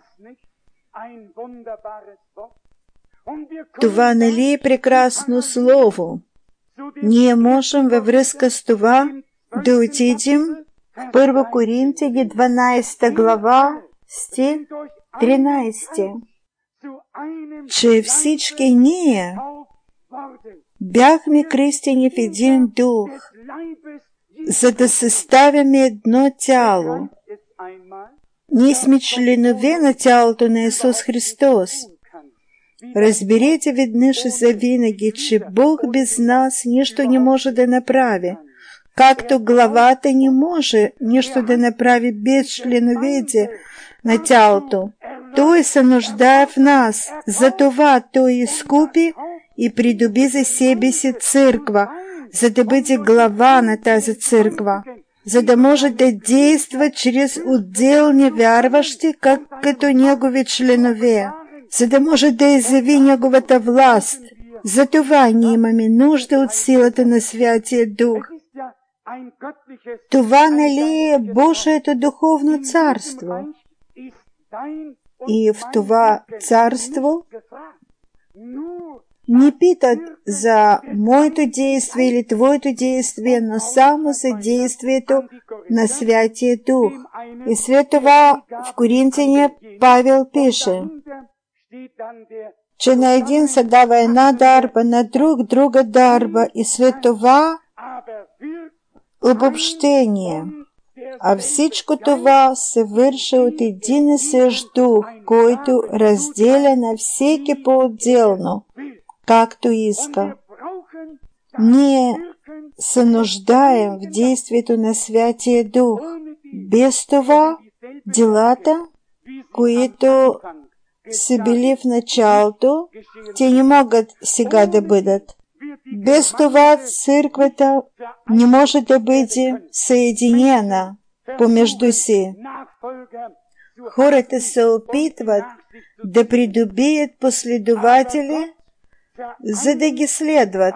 Това нали е прекрасно слово? Ние можем във връзка с това да отидем в 1 Коринтияни 12 глава, стих 13, че всички ние бяхме кръстени в един дух, за да съставяме едно тяло. Ние сме членове на тялото на Исус Христос. Разберете веднъж и завинаги, че Бог без нас нищо не може да направи, както главата не може нищо да направи без членовете на тялото. Той се нуждае в нас, затова Той изкупи и придоби за себе си църква, за да бъде глава на тази църква, за да може да действа чрез отделни вярващи, като негови членове, за да може да изяви неговата власт. Затова ние имаме нужда от силата на Святия Дух. Това нали е Божието духовно царство? И в това царство не питат за моето действие или твоето действие, но само за действието на Святия Дух. И след това в Коринтияни Павел пише, че на един се дава една дарба, на друг друга дарба и след това обобщение. А всичко това се върши от един и същ дух, който разделя на всеки по-отделно, както иска. Ние се нуждаем в действието на Святия Дух. Без това делата, които са били в началото, те не могат сега да бъдат. Без това църквата не може да бъде съединена помежду си. Хората се опитват да придобият последователи, за да ги следват.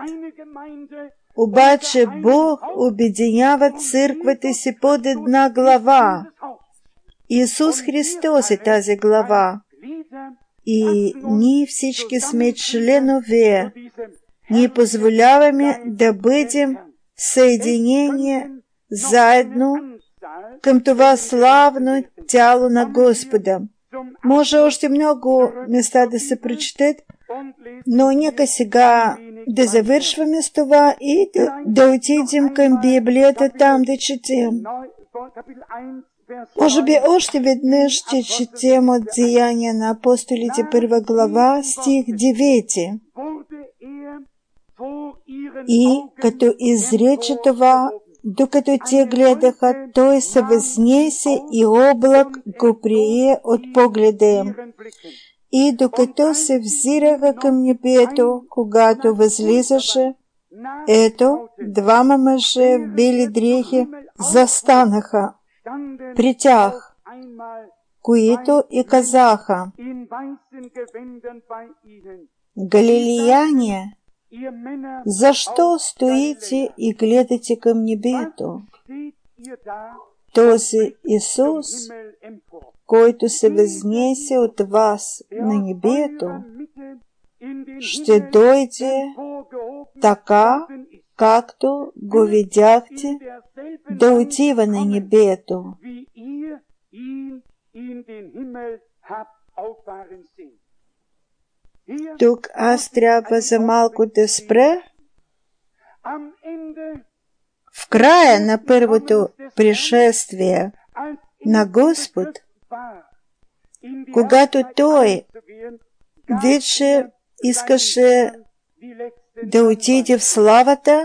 Обаче Бог обединява църквата си под една глава. Исус Христос е тази глава. И ние всички сме членове. Ние позволяваме да бъдем съединени заедно към това славно тяло на Господа. Може още много места да се прочетат, но нека сега да завършваме с това и да отидем към Библията, там да четем. Може би още веднъж ще четем от Деяния на апостолите 1 глава, стих 9. И като изрече това, докато те гледаха, той се възнесе и облак го прие от погледа им. И докато се взираха към небето, когато възлизаше, ето, двама мъже в бели дрехи застанаха при тях, които и казаха: Галилеяне, защо стоите и гледате към небето? Този Исус, който се възнесе от вас на небето, ще дойде така, както го видяхте да отива на небето. Тук аз трябва за малко да спра В края на първото пришествие на Господ, когато Той вече искаше да отиде в славата,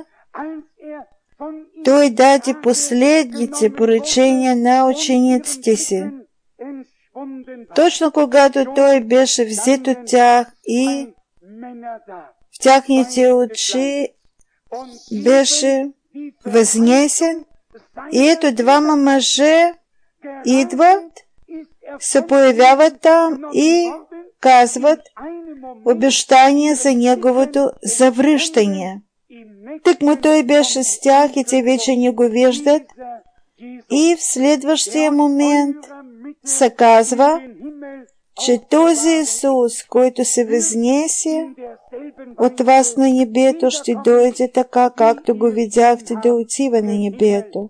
Той даде последните поръчения на учениците си. Точно когато Той беше взет от тях и в тяхните очи беше възнесен, и ето двама мъже идват, се появяват там и казват обещание за Неговото завръщане. Тъкмо Той беше с тях и те вече не го виждат, и в следващия момент се казва, че този Исус, който се възнесе от вас на небето, ще дойде така, както го видяхте да отива на небето.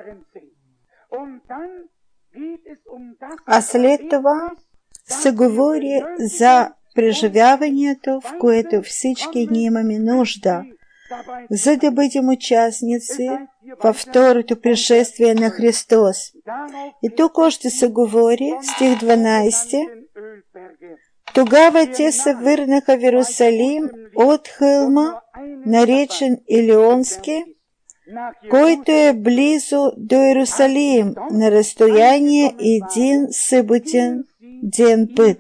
А след това се говори за преживяването, в което всички ние имаме нужда, за да бъдем участници във второто пришествие на Христос. И тук още се говори, стих 12, тогава те се върнаха в Иерусалим от хълма, наречен Илионски, който е близо до Иерусалим, на разстояние един съботен ден път.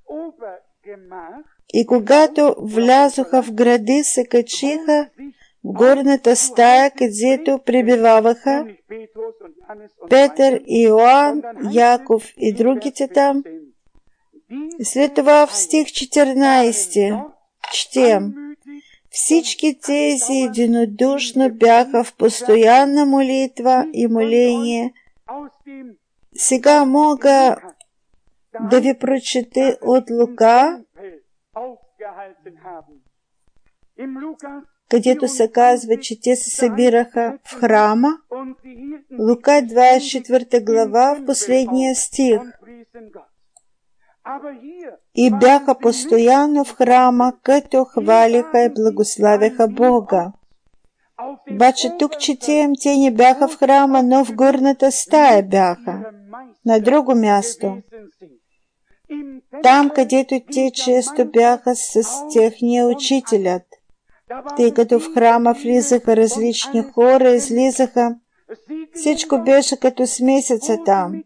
И когато влязоха в града, се качиха в горната стая, където пребиваваха Петър и Йоан, Яков и другите там. След това в стих 14 четем: всички тези единодушно бяха в постоянна молитва и моление. Сега мога да ви прочета от Лука, където се казва, че те се събираха в храма. Лука 24 глава, в последния стих. И бяха постоянно в храма, като хвалиха и благославяха Бога. Обаче тук четем, те не бяха в храма, но в горната стая бяха, на друго място. Там, където те често бяха с техния учителят, тъй като в храма влизаха различни хора, излизаха. Всичко беше като смесица там.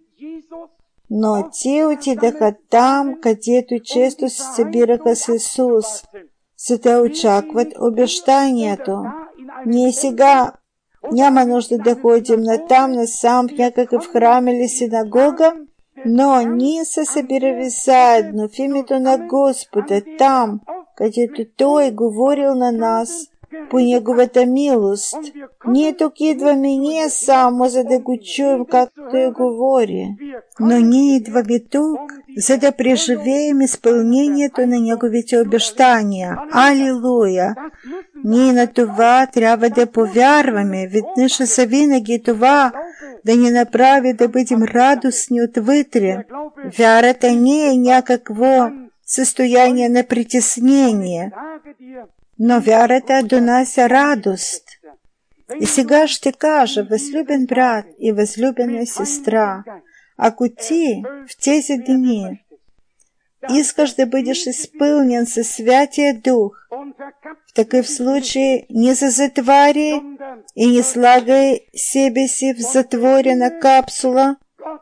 Но те отидаха там, където често се събираха с Исус, за да очакват обещанието. Ние сега няма нужда да ходим натам, насам в някакъв храм или синагога, но ние се събираме заедно в името на Господа, там, където Той е говорил на нас по Неговата милост. Ние тук идваме не само за да го чуем, както Той говори, но ние идваме тук, за да преживеем изпълнението на Неговите обещания. Алилуя! Ние на това трябва да повярваме, веднъж и завинаги това да ни направи да бъдем радостни отвътре. Вярата не е някакво състояние на притеснение, но вярата донася радост. И сега ще кажа, възлюбен брат и възлюбена сестра, ако ти в тези дни искаш да бъдеш изпълнен със Святия Дух, в такъв случай не затваряй и не слагай себе си в затворена капсула,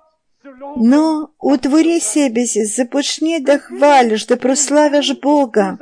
но отвори себе си, започни да хвалиш, да прославяш Бога.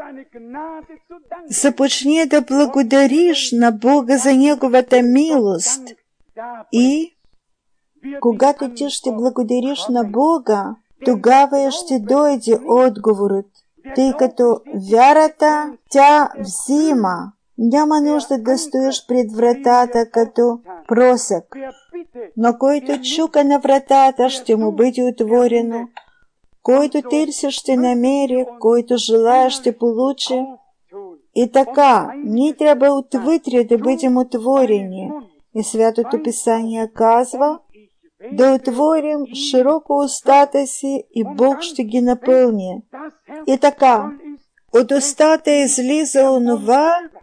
Започни да благодариш на Бога за Неговата милост. И когато ти ще благодариш на Бога, тогава ще дойде отговорът, тъй като вярата тя взима. Няма нужда да стоиш пред вратата като просек, но който чука на вратата, ще му бъде отворено. Който търси, ще намери, който желая, ще получи. И така, ние трябва отвътре да бъдем отворени. И Святото Писание казва да отворим широко устата си и Бог ще ги напълни. И така, от устата излиза онова,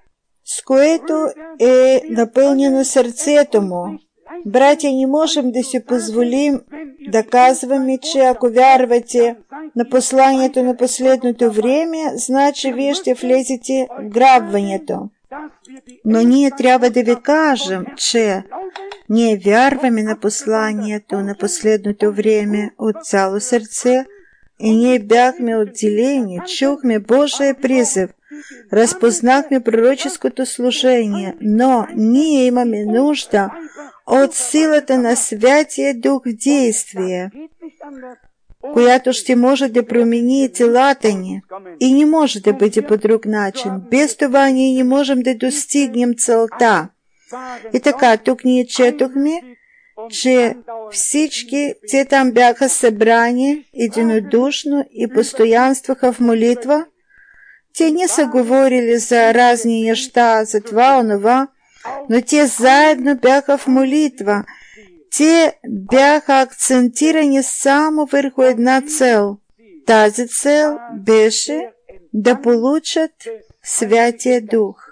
с което е напълнено сърцето му. Братя, не можем да си позволим да казваме, че ако вярвате на посланието на последното време, значи вие ще влезете в грабването. Но ние трябва да ви кажем, че ние вярваме на посланието на последното време от цяло сърце и ние бяхме отделени, чухме Божия призив, разпознахме пророческото служение, но ние имаме нужда от силата на Святия Дух в действие, която ще може да промени телата ни и не може да бъде по друг начин. Без това ние не можем да достигнем целта. И така, тук ние четохме, че всички те там бяха събрани единодушно и постоянстваха в молитва. Те не са говорили за разни неща, за това, онова, но те заедно бяха в молитва. Те бяха акцентирани само върху една цел. Тази цел беше да получат Святия Дух.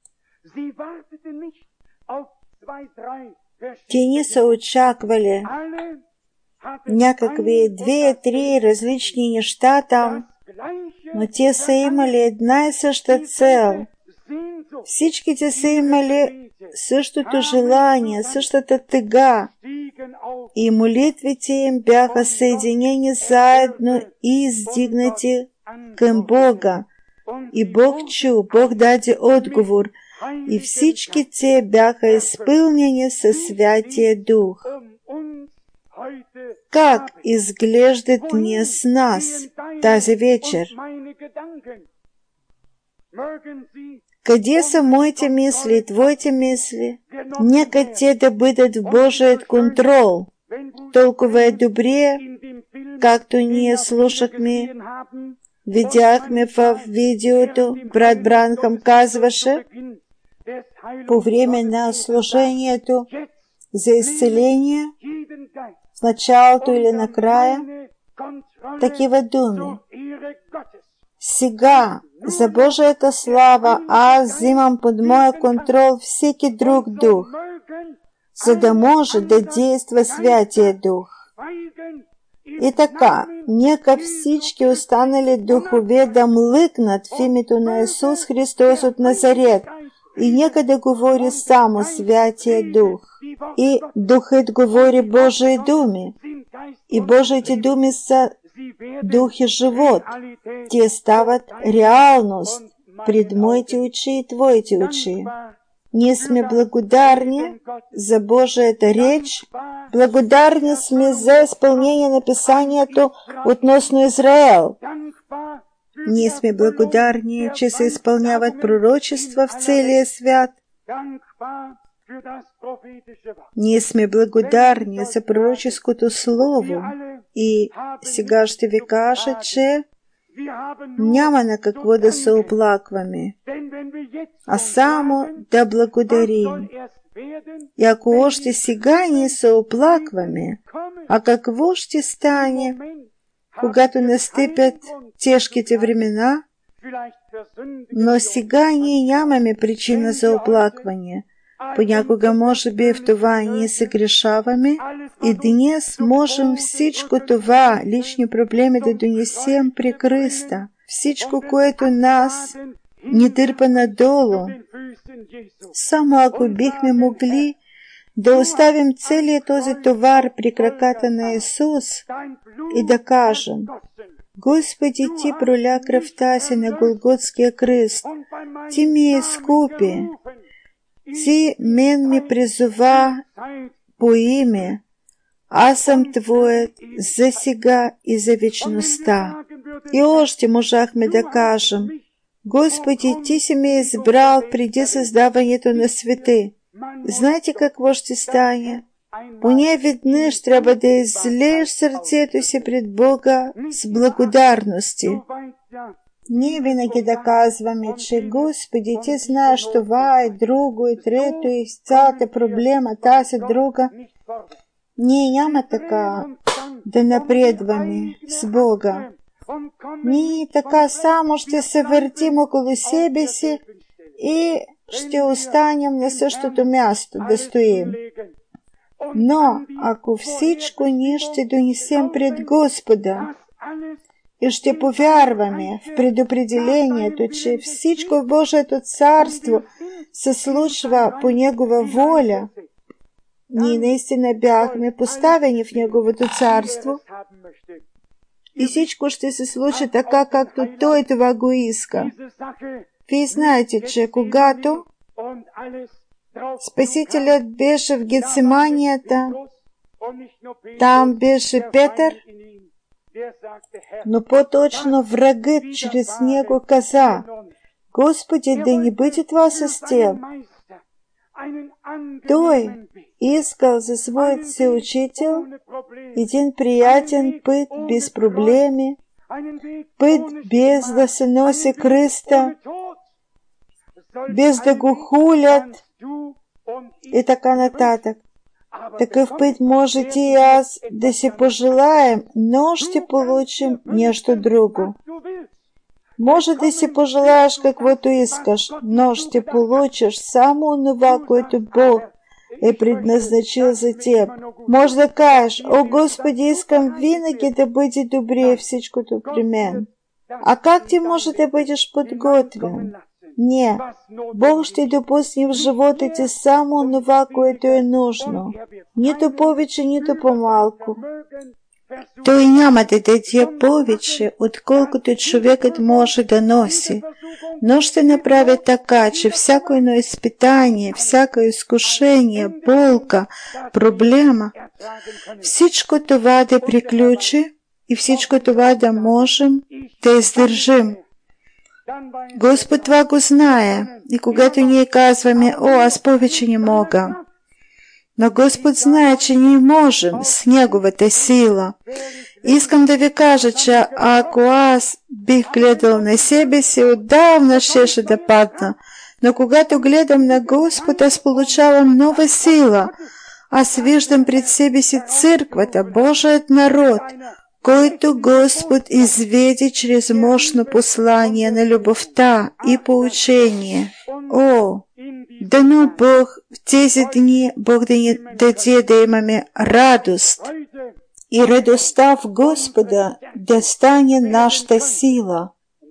Те не са очаквали някакви 2-3 различни неща там, но те са имали една и съща цел. Всичките са имали същото желание, същата тъга. И молитвите им бяха съединени заедно и издигнати към Бога. И Бог чу, Бог даде отговор. И всички те бяха изпълнени със Святия Дух. Как изглеждат днес нас тази вечер? Къде са моите мисли, твоите мисли? Нека те да бъдат в Божият контрол. Толкова е добре, както ние слушахме, видяхме в видеото, брат Бранхам казваше, по време на служението за изцеление, в началото или накрая, такива думи. Сега, за Божията слава, аз взимам под моя контрол всеки друг дух, за да може да действа Святия Дух. И така, нека всички останали духове да млъкнат в името на Исус Христос от Назарет и нека да говори само Святия Дух. И Духът говори Божии думи. И Божиите думи са дух и живот. Те стават реалност пред моите очи и твоите очи. Ние сме благодарни за Божията реч, благодарни сме за изпълнение на Писанието относно Израел. Ние сме благодарни, че се изпълняват пророчества в целия свят. Ние сме благодарни за пророческото слово. И сега ще ви кажа, че няма на какво да се оплакваме, а само да благодарим. И ако още сега ние се оплакваме, а какво ще стане, когато настъпят тежките времена? Но сега ние нямаме причина за оплакване. Понякога, може би, в това ние се грешаваме и днес можем всичко това, лични проблеми, да донесем при кръста. Всичко, което нас ни дърпа надолу. Само ако бихме могли да оставим целият този товар при краката на Исус и да кажем: Господи, Ти проля кръвта си на Голготския кръст, Ти ми изкупи, Ти мен ми призова по име, аз съм Твоят за сега и за вечността. И още можахме да кажем: Господи, Ти си ме избрал преди създаването на света. Знаете какво ще стане? Поне веднъж трябва да излееш сърцето си пред Бога с благодарности. Ние винаги да казваме, че Господи, Ти знаеш това и друго и трето и цялата проблема, тази друга. Ние няма така да напредваме с Бога. Ние така само ще се въртим около себе си и ще останем на същото място да стоим. Но ако всичко ние ще донесем пред Господа и ще повярваме в предопределението, че всичко в Божието царство се случва по Негова воля, ние наистина бяхме поставени в Неговото царство и всичко ще се случи така, както Той това го иска. Вие знаете, че когато Спасителят беше в Гециманията, там беше Петър, но по-точно врагът чрез него каза: Господи, да не бъде това с теб. Той искал за своят си учител един приятен път без проблеми, път без да се носи кръста, без да го хулят и така нататък. Такъв път може ти и аз да си пожелаем, но ще получим нещо друго. Може да си пожелаеш каквото искаш, но ще получиш само онова, което Бог е предназначил за теб. Може да кажеш: О, Господи, искам винаги да бъде добре всичкото при мен. А как ти може да бъдеш подготвен? Не, Бог ще допусне в живота ти само онова, което е нужно. Нито повече, нито по-малко. Той няма да даде повече, отколкото човекът може да носи, но ще направи така, че всяко едно изпитание, всяко изкушение, болка, проблема, всичко това да приключи и всичко това да можем да издържим. Господ това го знае, и когато ние казваме: О, аз повече не мога, но Господ знае, че ние можем с Неговата сила. Искам да ви кажа, че ако аз бих гледал на себе си, отдавна щеше да падна. Но когато гледам на Господ, аз получавам нова сила. Аз виждам пред себе си църквата, Божият народ, който Господ изведе чрез мощно послание на любовта и поучение. О, дано Бог в тези дни, Бог да ни даде да имаме радост и радостта в Господа да стане нашата сила.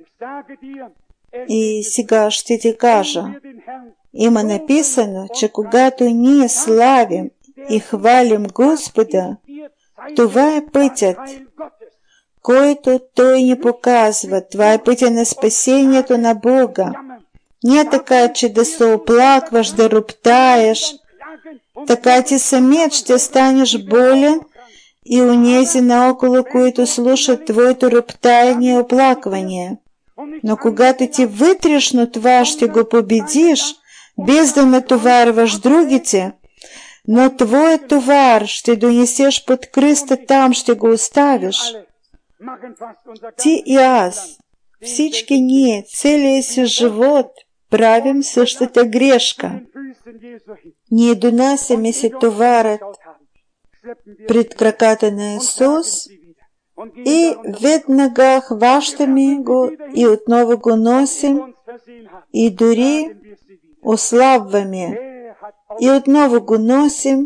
И сега ще ти кажа, има написано, че когато ние славим и хвалим Господа, това е пътят, който Той ни показва. Това е пътя на спасението на Бога. Не така, че да се оплакваш, да роптаеш. Така ти самият ще станеш болен и онези наоколо, които слушат твоето роптаяние и оплакване. Но когато ти вътрешно това ще го победиш, без да натоварваш другите, но твоят товар ще донесеш под кръста, там ще го оставиш. Ти и аз, всички ние, целия си живот, правим същата грешка. Ние донасяме си товарът пред краката на Исус и веднага хващаме го и отново го носим и дори ослабваме и отново го носим,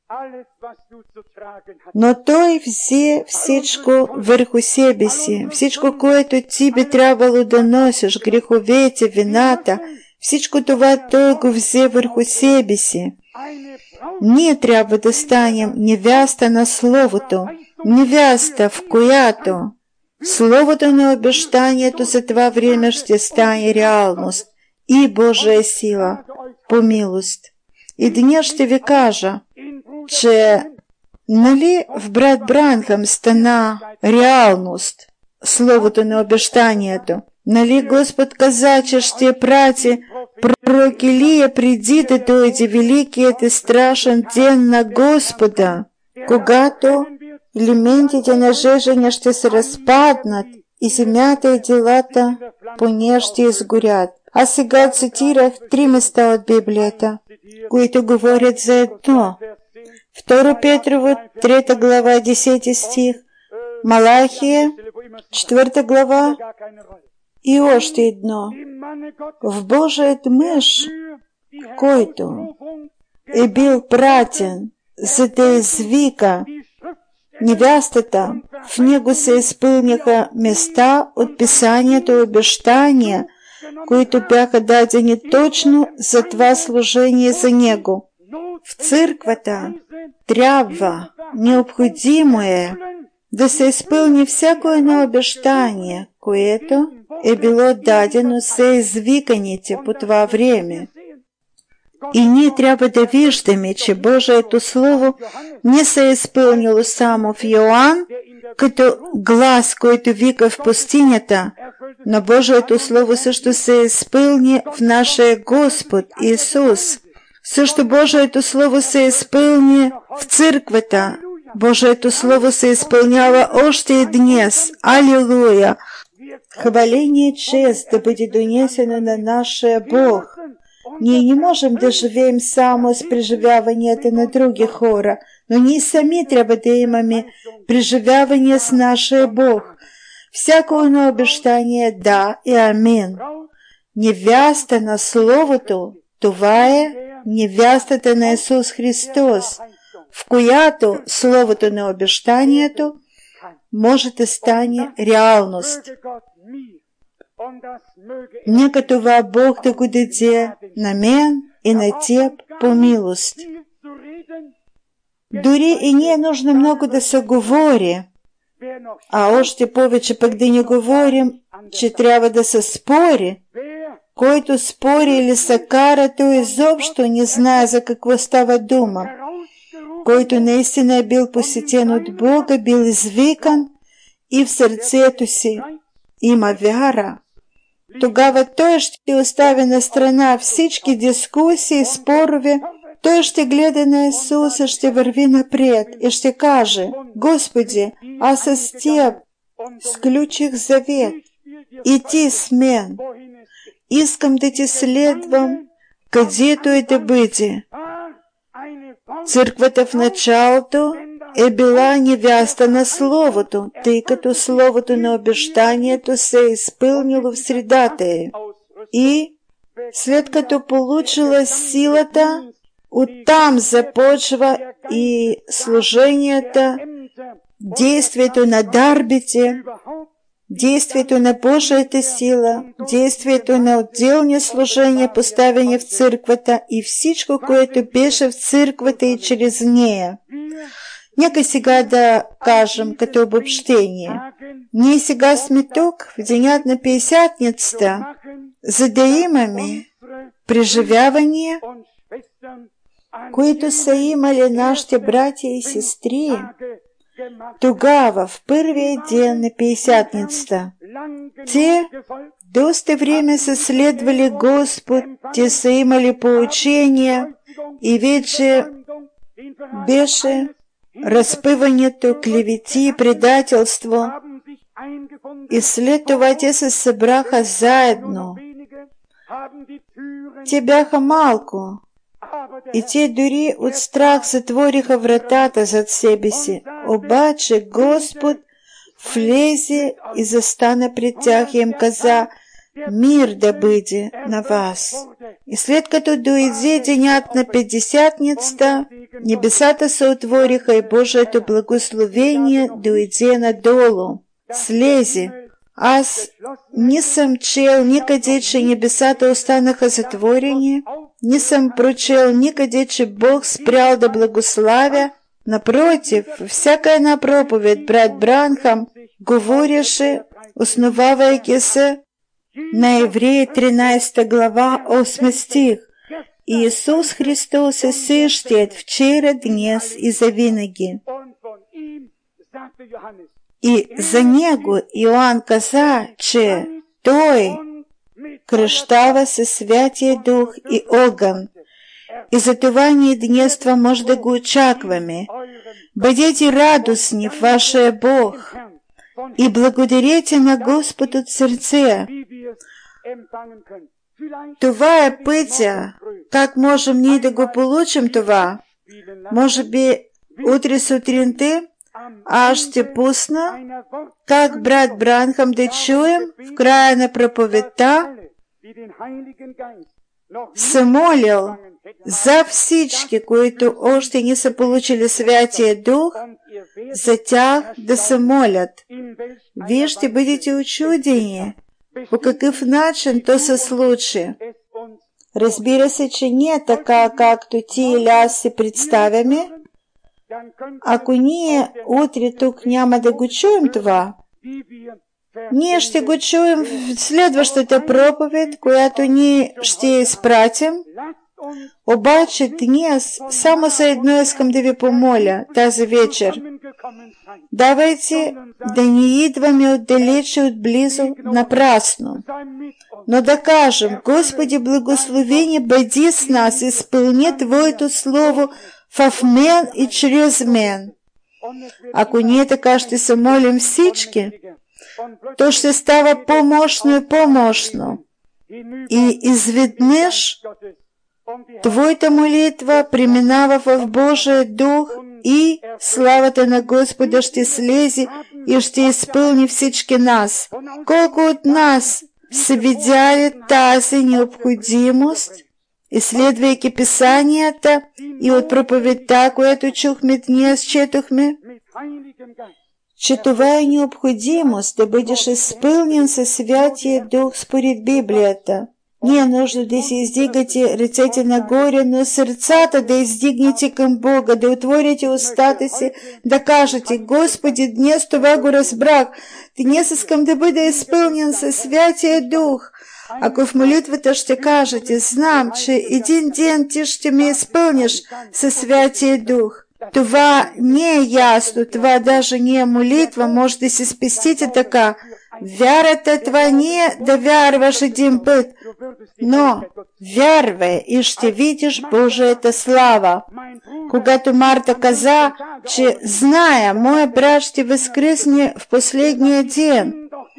но Той взе всичко върху себе си, всичко, което ти би трябвало да носиш, греховете, вината, всичко това Той го взе върху себе си. Ние трябва да станем невяста на Словото, невяста, в която Словото на обещанието за това време ще стане реалност и Божия сила по милост. И днес ще ви кажа, че нали в брат Бранхам стана реалност Словото на обещанието? Нали Господ каза, че ще прати пророк Илия преди да дойде великият и страшен ден на Господа, когато елементите на жежене ще се разпаднат и земята и делата по нея ще изгорят. Аз сега цитирах 3 места от Библията, които говорят за едно. 2 Петрово, 3 глава, 10 стих, Малахия, 4 глава И още едно. В Божият мъж, който е бил пратен, за да извика невястата, в него се изпълняха места от Писанието и обещания, които бяха дадени точно за това служение за него. В църквата трябва, необходимо е да се изпълни всяко едно обещание, което е било дадено за извиканите по това време. И ние трябва да виждаме, че Божието Слово не се е изпълнило само в Йоанн, като глас, който вика в пустинята, но Божието Слово също се изпълни в нашия Господ Исус. Също Божието Слово се изпълни в църквата. Божието Слово се изпълнява още и днес. Алилуя! Хваление и чест да бъде донесено на нашия Бог. Ние не можем да живеем само с преживяванията на други хора, но ние сами трябва да имаме преживявания с нашия Бог. Всяко едно обещание е да и амин. Невяста на Словото, това е невястата на Исус Христос, в която Словото на обещанието може да стане реалност. Нека това Бог да го даде на мен и на теб по милост. Дори и не е нужно много да се говори, а още повече пък да не говорим, че трябва да се спори. Който спори или се кара, той изобщо не знае за какво става дума. Който наистина е бил посетен от Бога, бил извикан и в сърцето си има вяра, тогава той ще остави на страна всички дискусии, спорове, той ще гледа на Исуса, ще върви напред и ще каже: Господи, аз с Теб сключих завет и Ти с мен. Искам да Ти следвам, където и да бъде. Църквата в началото е била невяста на Словото, тъй като Словото на обещанието се е изпълнило в средата й. И след като получила силата, оттам започва и служенията, действието на дарбите, действието на Божията сила, действието на отделни служения, поставени в църквата и всичко, което беше в църквата и чрез нея. Нека сега да кажем като обобщение. Ние сега сме тук в денят на Пятидесятницата, за да имаме преживявания, които са имали нашите братя и сестри тогава, в първия ден на Пятидесятницата. Те доста време са следвали Господ, те са имали поучения и вече беше разпъването, клевети и предателство. И след това те се събраха заедно. Те бяха малко. И те дори от страх затвориха вратата зад себе си. Обаче Господ влезе и застана пред тях и им каза: мир да бъде на вас. И след като дойде денят на Пятидесятницата, небесата се отвориха и Божието благословение дойде надолу. Слезе. Аз не съм чел никъде, че небесата останаха затворени, не съм прочел никъде, че Бог спрял да благославя. Напротив, всяка една проповед брат Бранхам говореше, основавайки се на Евреи 13 глава 8 стих. Иисус Христос е същият вчера, днес и завинаги. И за Него Йоанн каза, че Той кръщава със Святия Дух и огън. И затова ние днес това може да го очакваме. Бъдете радостни в вашия Бог и благодарете на Господ от сърце. Това е пътя. Как можем ние да го получим това? Може би утре сутринта а ще пусна, как брат Бранхам да чуем в края на проповедта, се молил за всички, които още не са получили Святия Дух, за тях да се молят. Вие ще бъдете учудени по какъв начин то се случи. Разбира се, че не е така, както ти или аз си представяме. Ако ние утре тук няма да го чуем това, ние ще го чуем в следващата проповед, която ние ще изпратим. Обаче днес само за едно искам да ви помоля тази вечер. Давайте да не идваме отдалече, отблизо, напрасно, но да кажем: Господи, благословение бъди с нас, изпълни Твоето Слово в мен и чрез мен. Ако ние така ще се молим всички, то ще става по-мощно и по-мощно. И изведнъж Твоята молитва преминава в Божия Дух и славата на Господа ще слезе и ще изпълни всички нас. Колко от нас са видяли тази необходимост, изследвайки Писанията и от проповедта, която чухме днес, четохме, че това е необходимост да бъдеш изпълнен със Святия Дух според Библията. Не е нужно да си издигате ръцете нагоре, но сърцата да издигнете към Бога, да отворите устата си, да кажете: Господи, днес това го разбрах, днес искам да бъда изпълнен със Святия Дух. Ако в молитвата ще кажете: знам, че един ден ти ще ме изпълниш със Святия Дух, това не е ясно, това даже не е молитва, може да си спестите така. Вярата това не е да вярваш един път, но вярвай и ще видиш Божията слава. Когато Марта каза, че зная, моя брат ще възкръсне в последния ден,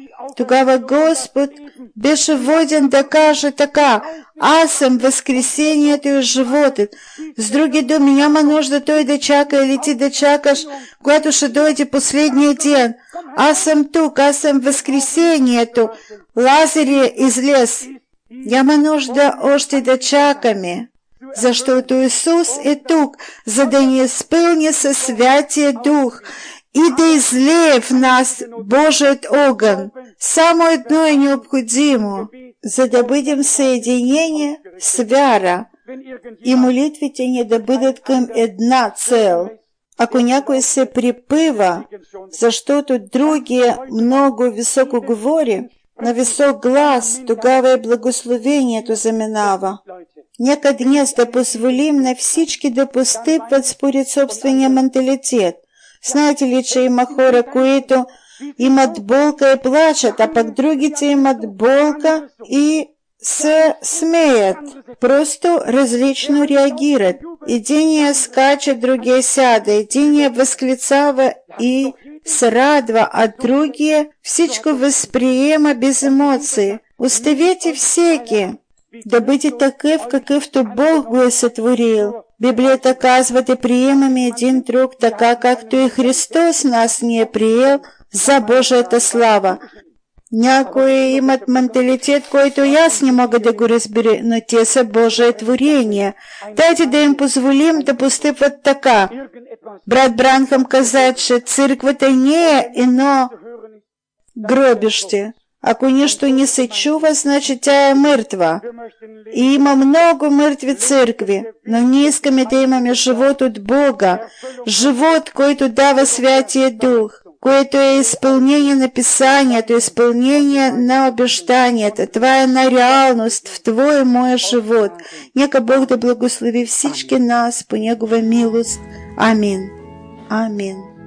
тогава Господ беше воден да каже така: аз съм възкресението и животът. С други думи, няма нужда той да чака или ти да чакаш, когато ще дойде последния ден. Аз съм тук, аз съм възкресението. Лазарь излез. Няма нужда още да чакаме, защото Исус е тук, за да ни изпълни със Святия Дух и да излее в нас Божият огън. Само едно е необходимо, за да бъдем съединени с вяра и молитвите ни да бъдат към една цел. Ако някой се припива, защото другия много високо говори, на висок глас, тогава и благословението заминава. Нека днес да позволим на всички да постъпват според собствения менталитет. Знаете ли, че има хора, които имат болка и плачат, а пък другите имат болка и се смеят. Просто различно реагират. Единия скача, другия сяда, единия възклицава и се радва, а другия всичко възприема без емоции. Оставете всеки да бъде такъв, какъвто Бог го е сътворил. Библията казва да приемаме един друг така, както и Христос нас ни е приел за Божията слава. Някои имат менталитет, който аз не мога да го разбера, но те са Божие творение. Дайте да им позволим да постъпват така. Брат Бранхам каза, че църквата не е едно гробище. Ако нищо не се чува, значи тя е мъртва. И има много мъртви църкви, но ние искаме да имаме живот от Бога, живот, който дава Святия Дух, което е изпълнение на Писанието, изпълнение на обещанията. Това е една реалност в твоя и моя живот. Нека Бог да благослови всички нас по Негова милост. Амин. Амин.